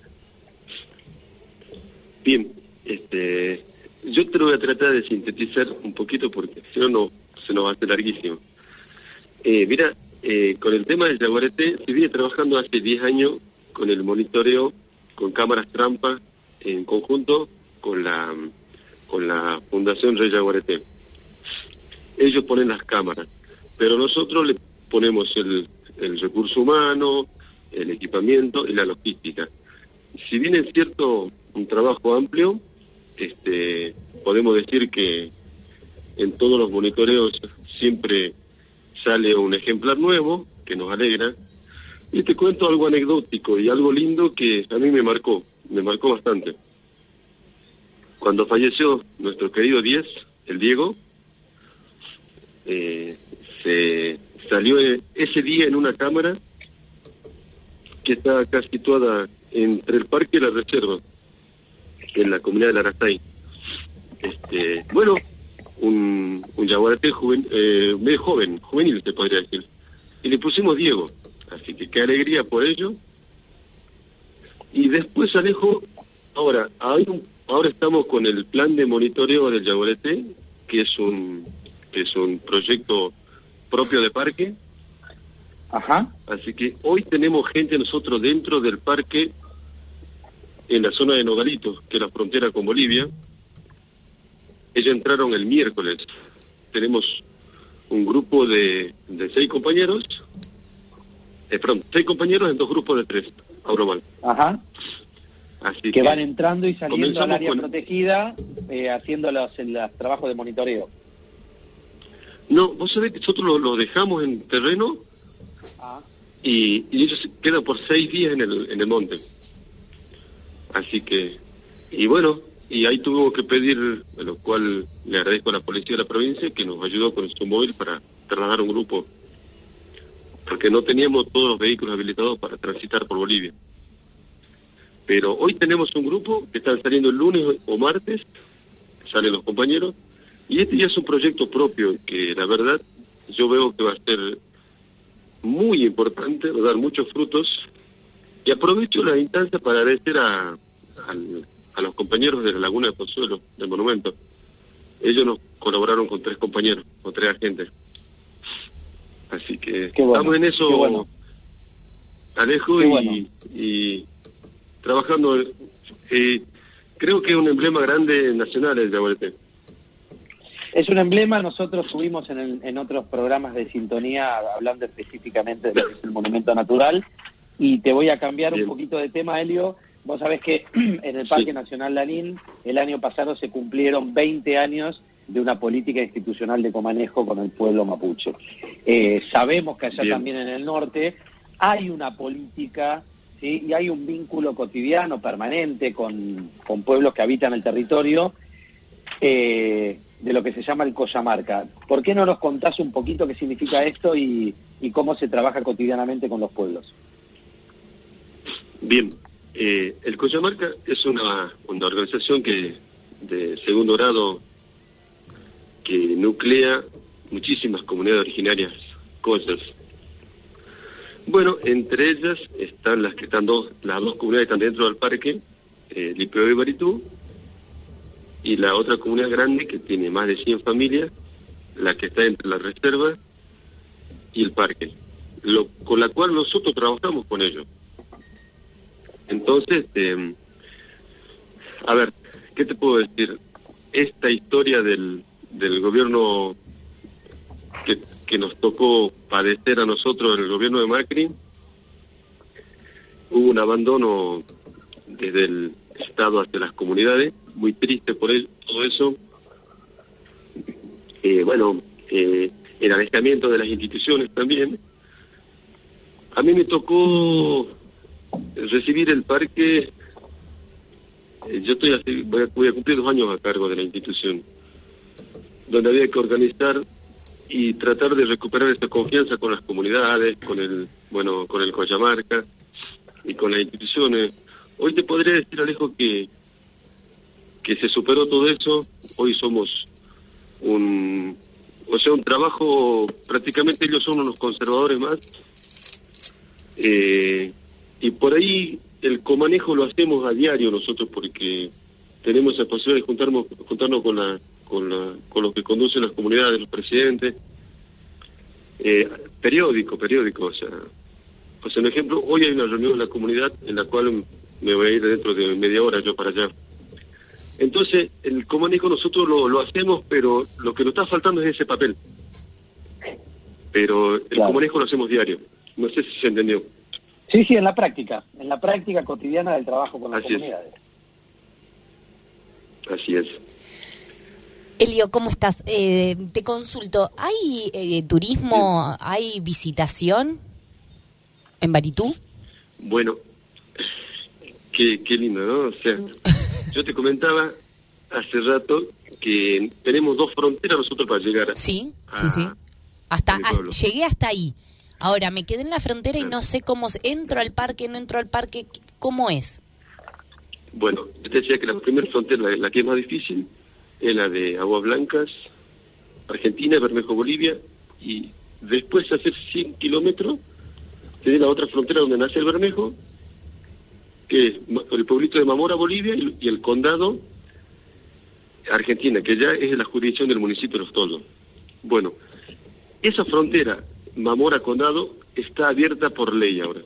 Bien, este, yo te lo voy a tratar de sintetizar un poquito, porque si no, no se nos va a hacer larguísimo. Eh, mira, eh, con el tema del yaguareté, se viene trabajando hace diez años con el monitoreo, con cámaras trampa, en conjunto con la, con la Fundación Rey Yaguareté. Ellos ponen las cámaras, pero nosotros le ponemos el... el recurso humano, el equipamiento y la logística. Si bien es cierto un trabajo amplio, este, podemos decir que en todos los monitoreos siempre sale un ejemplar nuevo, que nos alegra, y te cuento algo anecdótico y algo lindo que a mí me marcó, me marcó bastante. cuando falleció nuestro querido Diez, el Diego, eh, se salió ese día en una cámara que está acá situada entre el parque y la reserva, en la comunidad de Larastay. Este, bueno, un, un yaguareté juven, eh, medio joven, juvenil se podría decir, y le pusimos Diego, así que qué alegría por ello. Y después, Alejo, ahora hay un, ahora estamos con el plan de monitoreo del yaguareté, que es un que es un proyecto propio de parque. Ajá. Así que hoy tenemos gente nosotros dentro del parque, en la zona de Nogalitos, que es la frontera con Bolivia. Ellos entraron el miércoles. Tenemos un grupo de, de seis compañeros, eh, perdón, seis compañeros en dos grupos de tres, Auromal. Ajá. Así que, que van entrando y saliendo al área con... protegida, eh, haciendo los, los trabajos de monitoreo. No, vos sabés que nosotros lo, lo dejamos en terreno. Ah. Y, y ellos quedan por seis días en el, en el monte. Así que, y bueno, y ahí tuvimos que pedir, a lo cual le agradezco a la policía de la provincia que nos ayudó con su móvil para trasladar un grupo, porque no teníamos todos los vehículos habilitados para transitar por Bolivia. Pero hoy tenemos un grupo que están saliendo el lunes o martes, salen los compañeros, y este ya es un proyecto propio que la verdad yo veo que va a ser muy importante, va a dar muchos frutos, y aprovecho la instancia para agradecer a, a, a los compañeros de la Laguna de Pozuelo, del monumento. Ellos nos colaboraron con tres compañeros, con tres agentes. Así que bueno, estamos en eso, bueno. Alejo, y, bueno. y trabajando. Eh, creo que es un emblema grande nacional el yaguareté. Es un emblema, nosotros subimos en, el, en otros programas de sintonía hablando específicamente de lo que es el monumento natural, y te voy a cambiar Bien. un poquito de tema, Helio. Vos sabés que en el Parque sí. Nacional Lanín el año pasado se cumplieron veinte años de una política institucional de comanejo con el pueblo mapuche. Eh, sabemos que allá Bien. también en el norte hay una política, ¿sí? Y hay un vínculo cotidiano, permanente, con, con pueblos que habitan el territorio, eh, de lo que se llama el Coyamarca. ¿Por qué no nos contás un poquito qué significa esto y, y cómo se trabaja cotidianamente con los pueblos? Bien, eh, el Coyamarca es una, una organización que de segundo grado que nuclea muchísimas comunidades originarias, cosas. Bueno, entre ellas están las que están dos, las dos comunidades que están dentro del parque, eh, Lipeo y Baritú, y la otra comunidad grande que tiene más de cien familias, la que está entre la reserva y el parque, lo, con la cual nosotros trabajamos con ellos. Entonces, eh, a ver, ¿qué te puedo decir? Esta historia del, del gobierno que, que nos tocó padecer a nosotros en el gobierno de Macri, hubo un abandono desde el Estado hacia las comunidades, muy triste por él, todo eso. Eh, bueno, eh, el alejamiento de las instituciones también. A mí me tocó recibir el parque, eh, yo estoy así, voy a, voy a cumplir dos años a cargo de la institución, donde había que organizar y tratar de recuperar esta confianza con las comunidades, con el, bueno, con el Coyamarca y con las instituciones. Hoy te podría decir, Alejo, que que se superó todo eso. Hoy somos un, o sea, un trabajo, prácticamente ellos son unos conservadores más, eh, y por ahí el comanejo lo hacemos a diario nosotros, porque tenemos la posibilidad de juntarnos, juntarnos con la, con la, con los que conducen las comunidades, los presidentes, eh, periódico, periódico, o sea, o sea, un ejemplo, hoy hay una reunión en la comunidad en la cual me voy a ir dentro de media hora yo para allá. Entonces, el comanejo nosotros lo, lo hacemos, pero lo que nos está faltando es ese papel. Pero el claro. comanejo lo hacemos diario. No sé si se entendió. Sí, sí, en la práctica, en la práctica cotidiana del trabajo con las Así comunidades. Es. Así es. Helio, ¿cómo estás? Eh, te consulto, ¿hay eh, turismo, sí. hay visitación en Baritú? Bueno, qué, qué lindo, ¿no? O sea, yo te comentaba hace rato que tenemos dos fronteras nosotros para llegar a... Sí, a, sí, sí. Hasta, a hasta llegué hasta ahí. Ahora, me quedé en la frontera claro. y no sé cómo... ¿Entro al parque, no entro al parque? ¿Cómo es? Bueno, yo te decía que la primera frontera, la, la que es más difícil, es la de Aguas Blancas, Argentina, Bermejo, Bolivia, y después de hacer cien kilómetros, tiene la otra frontera donde nace el Bermejo, que es el pueblito de Mamora, Bolivia, y, y el condado Argentina, que ya es la jurisdicción del municipio de Los Toldos. Bueno, esa frontera, Mamora, condado, está abierta por ley ahora.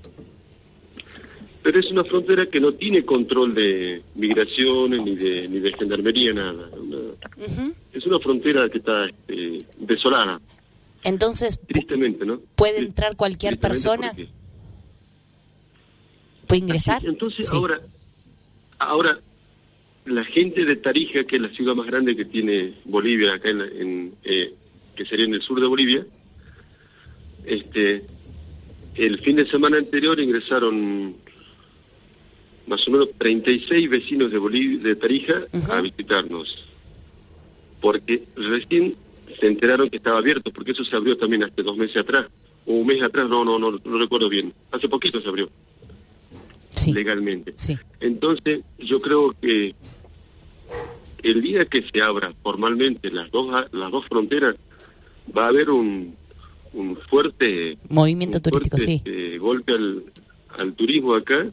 Pero es una frontera que no tiene control de migraciones, ni de ni de gendarmería, nada. Una, uh-huh. Es una frontera que está este, desolada. Entonces, tristemente, ¿no? ¿puede entrar cualquier persona? ¿Puede ingresar? Así, entonces, sí. ahora, ahora, la gente de Tarija, que es la ciudad más grande que tiene Bolivia, acá en, en eh, que sería en el sur de Bolivia, este, el fin de semana anterior ingresaron más o menos treinta y seis vecinos de Bolivia, de Tarija, uh-huh. a visitarnos, porque recién se enteraron que estaba abierto, porque eso se abrió también hace dos meses atrás, o un mes atrás, no, no, no, no recuerdo bien, hace poquito se abrió, sí. legalmente. Sí. Entonces, yo creo que el día que se abra formalmente las dos las dos fronteras, va a haber un, un fuerte movimiento un turístico, fuerte, sí. Eh, golpe al, al turismo acá,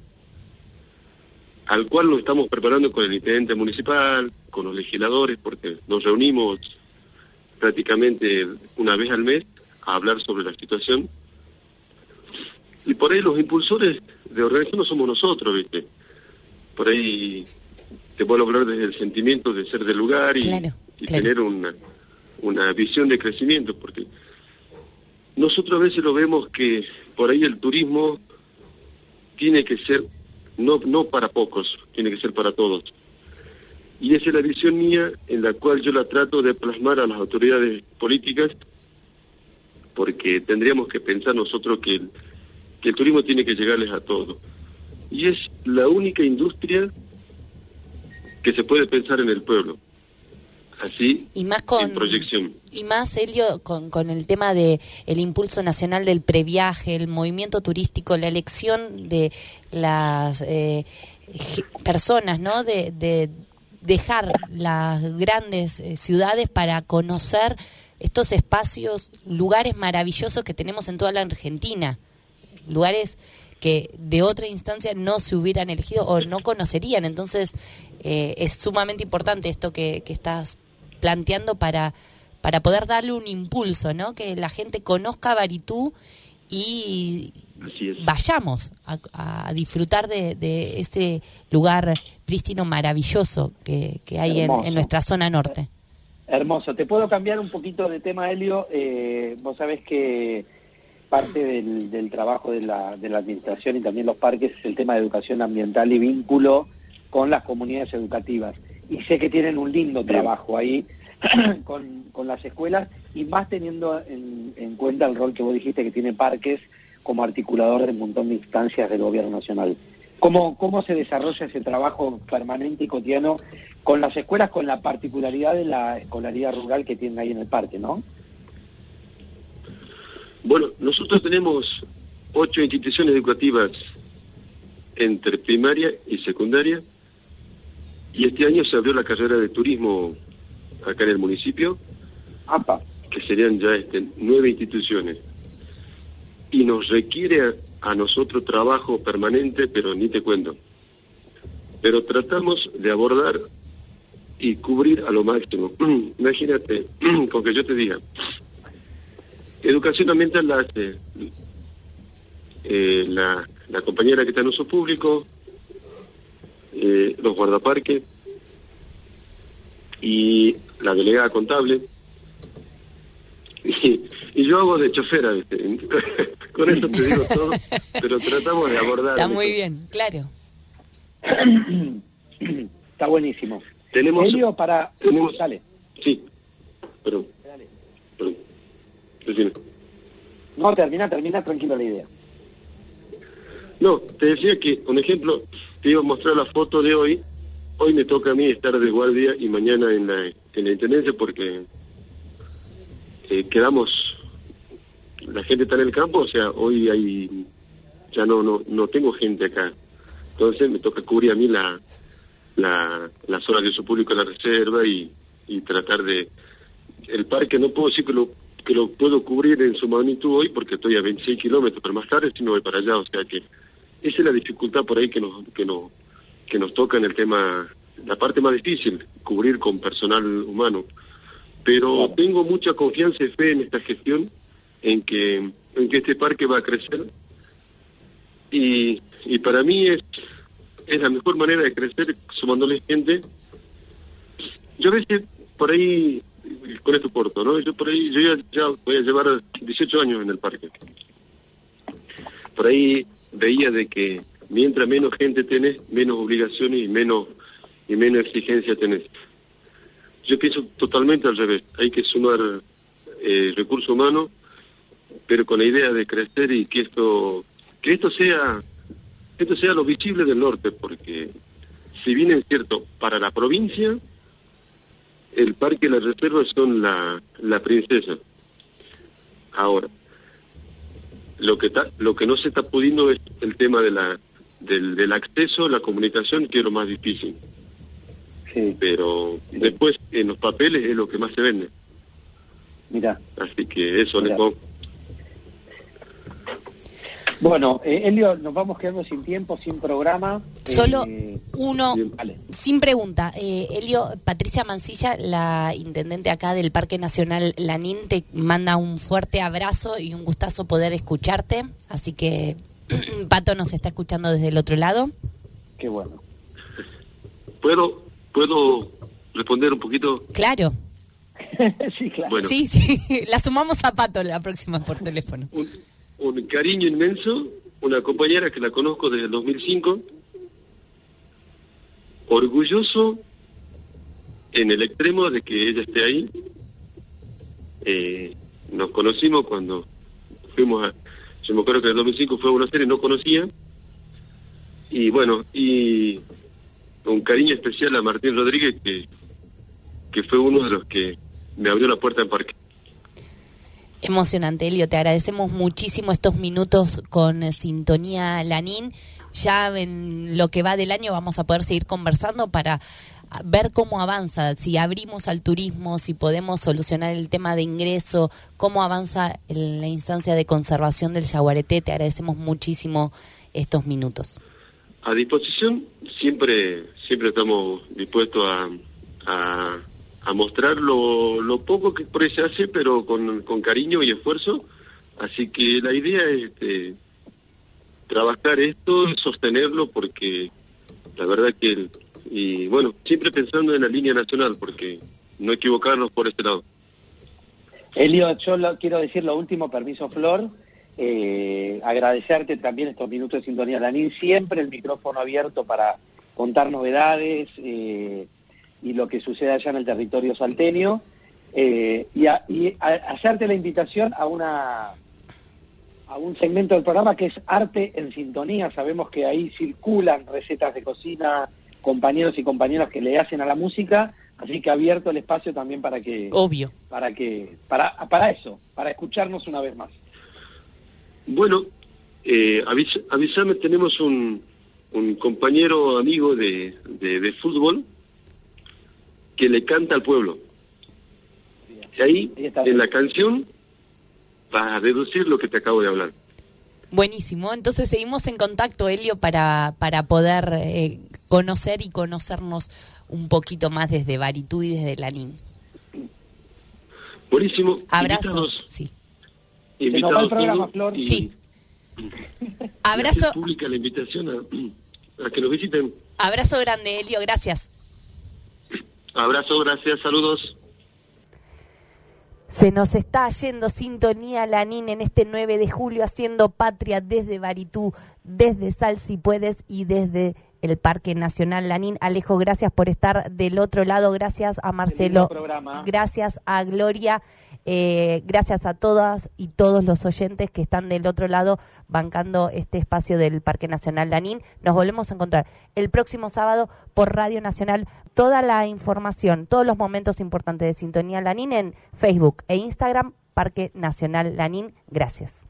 al cual nos estamos preparando con el intendente municipal, con los legisladores, porque nos reunimos prácticamente una vez al mes a hablar sobre la situación. Y por ahí los impulsores de organización no somos nosotros, ¿viste? Por ahí te puedo hablar desde el sentimiento de ser del lugar y, claro, y claro. tener una, una visión de crecimiento, porque nosotros a veces lo vemos que por ahí el turismo tiene que ser no no para pocos, tiene que ser para todos. Y esa es la visión mía, en la cual yo la trato de plasmar a las autoridades políticas, porque tendríamos que pensar nosotros que el, que el turismo tiene que llegarles a todos. Y es la única industria que se puede pensar en el pueblo, así, y más con, en proyección. Y más, Elio, con, con el tema de el impulso nacional del previaje, el movimiento turístico, la elección de las eh, personas, ¿no? De, de dejar las grandes eh, ciudades para conocer estos espacios, lugares maravillosos que tenemos en toda la Argentina, lugares que de otra instancia no se hubieran elegido o no conocerían. Entonces, eh, es sumamente importante esto que, que estás planteando para para poder darle un impulso, ¿no? Que la gente conozca Baritú y vayamos a, a disfrutar de, de ese lugar prístino maravilloso que, que hay en, en nuestra zona norte. Hermoso. Te puedo cambiar un poquito de tema, Elio. Eh, vos sabés que parte del, del trabajo de la, de la administración y también los parques es el tema de educación ambiental y vínculo con las comunidades educativas. Y sé que tienen un lindo trabajo ahí con, con las escuelas, y más teniendo en, en cuenta el rol que vos dijiste que tiene Parques como articulador de un montón de instancias del gobierno nacional. ¿Cómo, cómo se desarrolla ese trabajo permanente y cotidiano con las escuelas, con la particularidad de la escolaridad rural que tienen ahí en el parque, ¿no? Bueno, nosotros tenemos ocho instituciones educativas entre primaria y secundaria, y este año se abrió la carrera de turismo acá en el municipio, Apa. que serían ya este, nueve instituciones, y nos requiere a, a nosotros trabajo permanente, pero ni te cuento. Pero tratamos de abordar y cubrir a lo máximo. Imagínate, con que yo te diga, educación ambiental la hace eh, la, la compañera que está en uso público, eh, los guardaparques y la delegada contable, y, y yo hago de chofera, ¿viste? Con eso te digo todo, pero tratamos de abordar. Está muy bien, claro. Está buenísimo. Tenemos, Elio, para... tenemos, Dale. Sí, perdón. Dale. Perdón. Decime. No, termina, termina, tranquilo la idea. No, te decía que, un ejemplo, te iba a mostrar la foto de hoy, hoy me toca a mí estar de guardia y mañana en la, en la intendencia porque eh, quedamos, la gente está en el campo, o sea, hoy hay, ya no, no, no tengo gente acá. Entonces me toca cubrir a mí la, la, la zona de uso público de la reserva y, y tratar de... El parque no puedo decir que lo, que lo puedo cubrir en su magnitud hoy porque estoy a veintiséis kilómetros, pero más tarde si no voy para allá, o sea que esa es la dificultad por ahí que nos, que nos, que nos toca en el tema, la parte más difícil, cubrir con personal humano. Pero claro, tengo mucha confianza y fe en esta gestión, en que, en que este parque va a crecer y, y para mí es, es la mejor manera de crecer sumándole gente. Yo a veces por ahí, con esto corto, ¿no? Yo por ahí, yo ya, ya voy a llevar dieciocho años en el parque. Por ahí veía de que mientras menos gente tenés, menos obligaciones y menos, y menos exigencia tenés. Yo pienso totalmente al revés. Hay que sumar eh, recursos humanos, pero con la idea de crecer y que esto, que esto sea, esto sea lo visible del norte, porque si bien es cierto, para la provincia, el parque y las reservas son la, la princesa. Ahora, lo que ta, lo que no se está pudiendo es el tema de la del, del acceso, la comunicación, que es lo más difícil. Sí. Pero sí, después en los papeles es lo que más se vende. Mira. Así que eso le pongo. Bueno, eh, Elio, nos vamos quedando sin tiempo, sin programa. Solo eh, uno, bien, vale. Sin pregunta. Eh, Elio, Patricia Mancilla, la intendente acá del Parque Nacional Lanín, te manda un fuerte abrazo y un gustazo poder escucharte. Así que Pato nos está escuchando desde el otro lado. Qué bueno. ¿Puedo, puedo responder un poquito? Claro. Sí, claro. Bueno. Sí, sí. La sumamos a Pato la próxima por teléfono. Un, un cariño inmenso, una compañera que la conozco desde el dos mil cinco, orgulloso en el extremo de que ella esté ahí. Eh, nos conocimos cuando fuimos a, yo me acuerdo que en el dos mil cinco fue a Buenos Aires, no conocía, y bueno, y un cariño especial a Martín Rodríguez, que, que fue uno de los que me abrió la puerta del parque. Emocionante, Elio, te agradecemos muchísimo estos minutos con eh, Sintonía Lanín. Ya en lo que va del año vamos a poder seguir conversando para ver cómo avanza, si abrimos al turismo, si podemos solucionar el tema de ingreso, cómo avanza en la instancia de conservación del Yaguareté. Te agradecemos muchísimo estos minutos. A disposición, siempre siempre estamos dispuestos a... a a mostrar lo, lo poco que por ahí se hace, pero con, con cariño y esfuerzo. Así que la idea es este, trabajar esto, sostenerlo, porque la verdad que, y bueno, siempre pensando en la línea nacional, porque no equivocarnos por este lado. Elio, yo lo, quiero decir lo último, permiso Flor, eh, agradecerte también estos minutos de Sintonía Lanín, siempre el micrófono abierto para contar novedades, eh, y lo que sucede allá en el territorio salteño, eh, y, a, y a, hacerte la invitación a una a un segmento del programa que es Arte en Sintonía. Sabemos que ahí circulan recetas de cocina, compañeros y compañeras que le hacen a la música, así que abierto el espacio también para que... Obvio. Para que para para eso, para escucharnos una vez más. Bueno, eh, avis, avísame, tenemos un, un compañero amigo de, de, de fútbol que le canta al pueblo. Y ahí, en la canción, vas a deducir lo que te acabo de hablar. Buenísimo. Entonces seguimos en contacto, Elio, para, para poder eh, conocer y conocernos un poquito más desde Baritú y desde Lanín. Buenísimo. Abrazo. Invitados, sí. Invitados Se nos va el programa, todos, Flor. y, Sí. y Abrazo. hacer pública la invitación a, a que nos visiten. Abrazo grande, Elio. Gracias. Abrazo, gracias, saludos. Se nos está yendo Sintonía Lanín en este nueve de julio haciendo patria desde Baritú, desde Sal Si Puedes y desde el Parque Nacional Lanín. Alejo, gracias por estar del otro lado, gracias a Marcelo, gracias a Gloria, eh, gracias a todas y todos los oyentes que están del otro lado bancando este espacio del Parque Nacional Lanín. Nos volvemos a encontrar el próximo sábado por Radio Nacional. Toda la información, todos los momentos importantes de Sintonía Lanín en Facebook e Instagram, Parque Nacional Lanín. Gracias.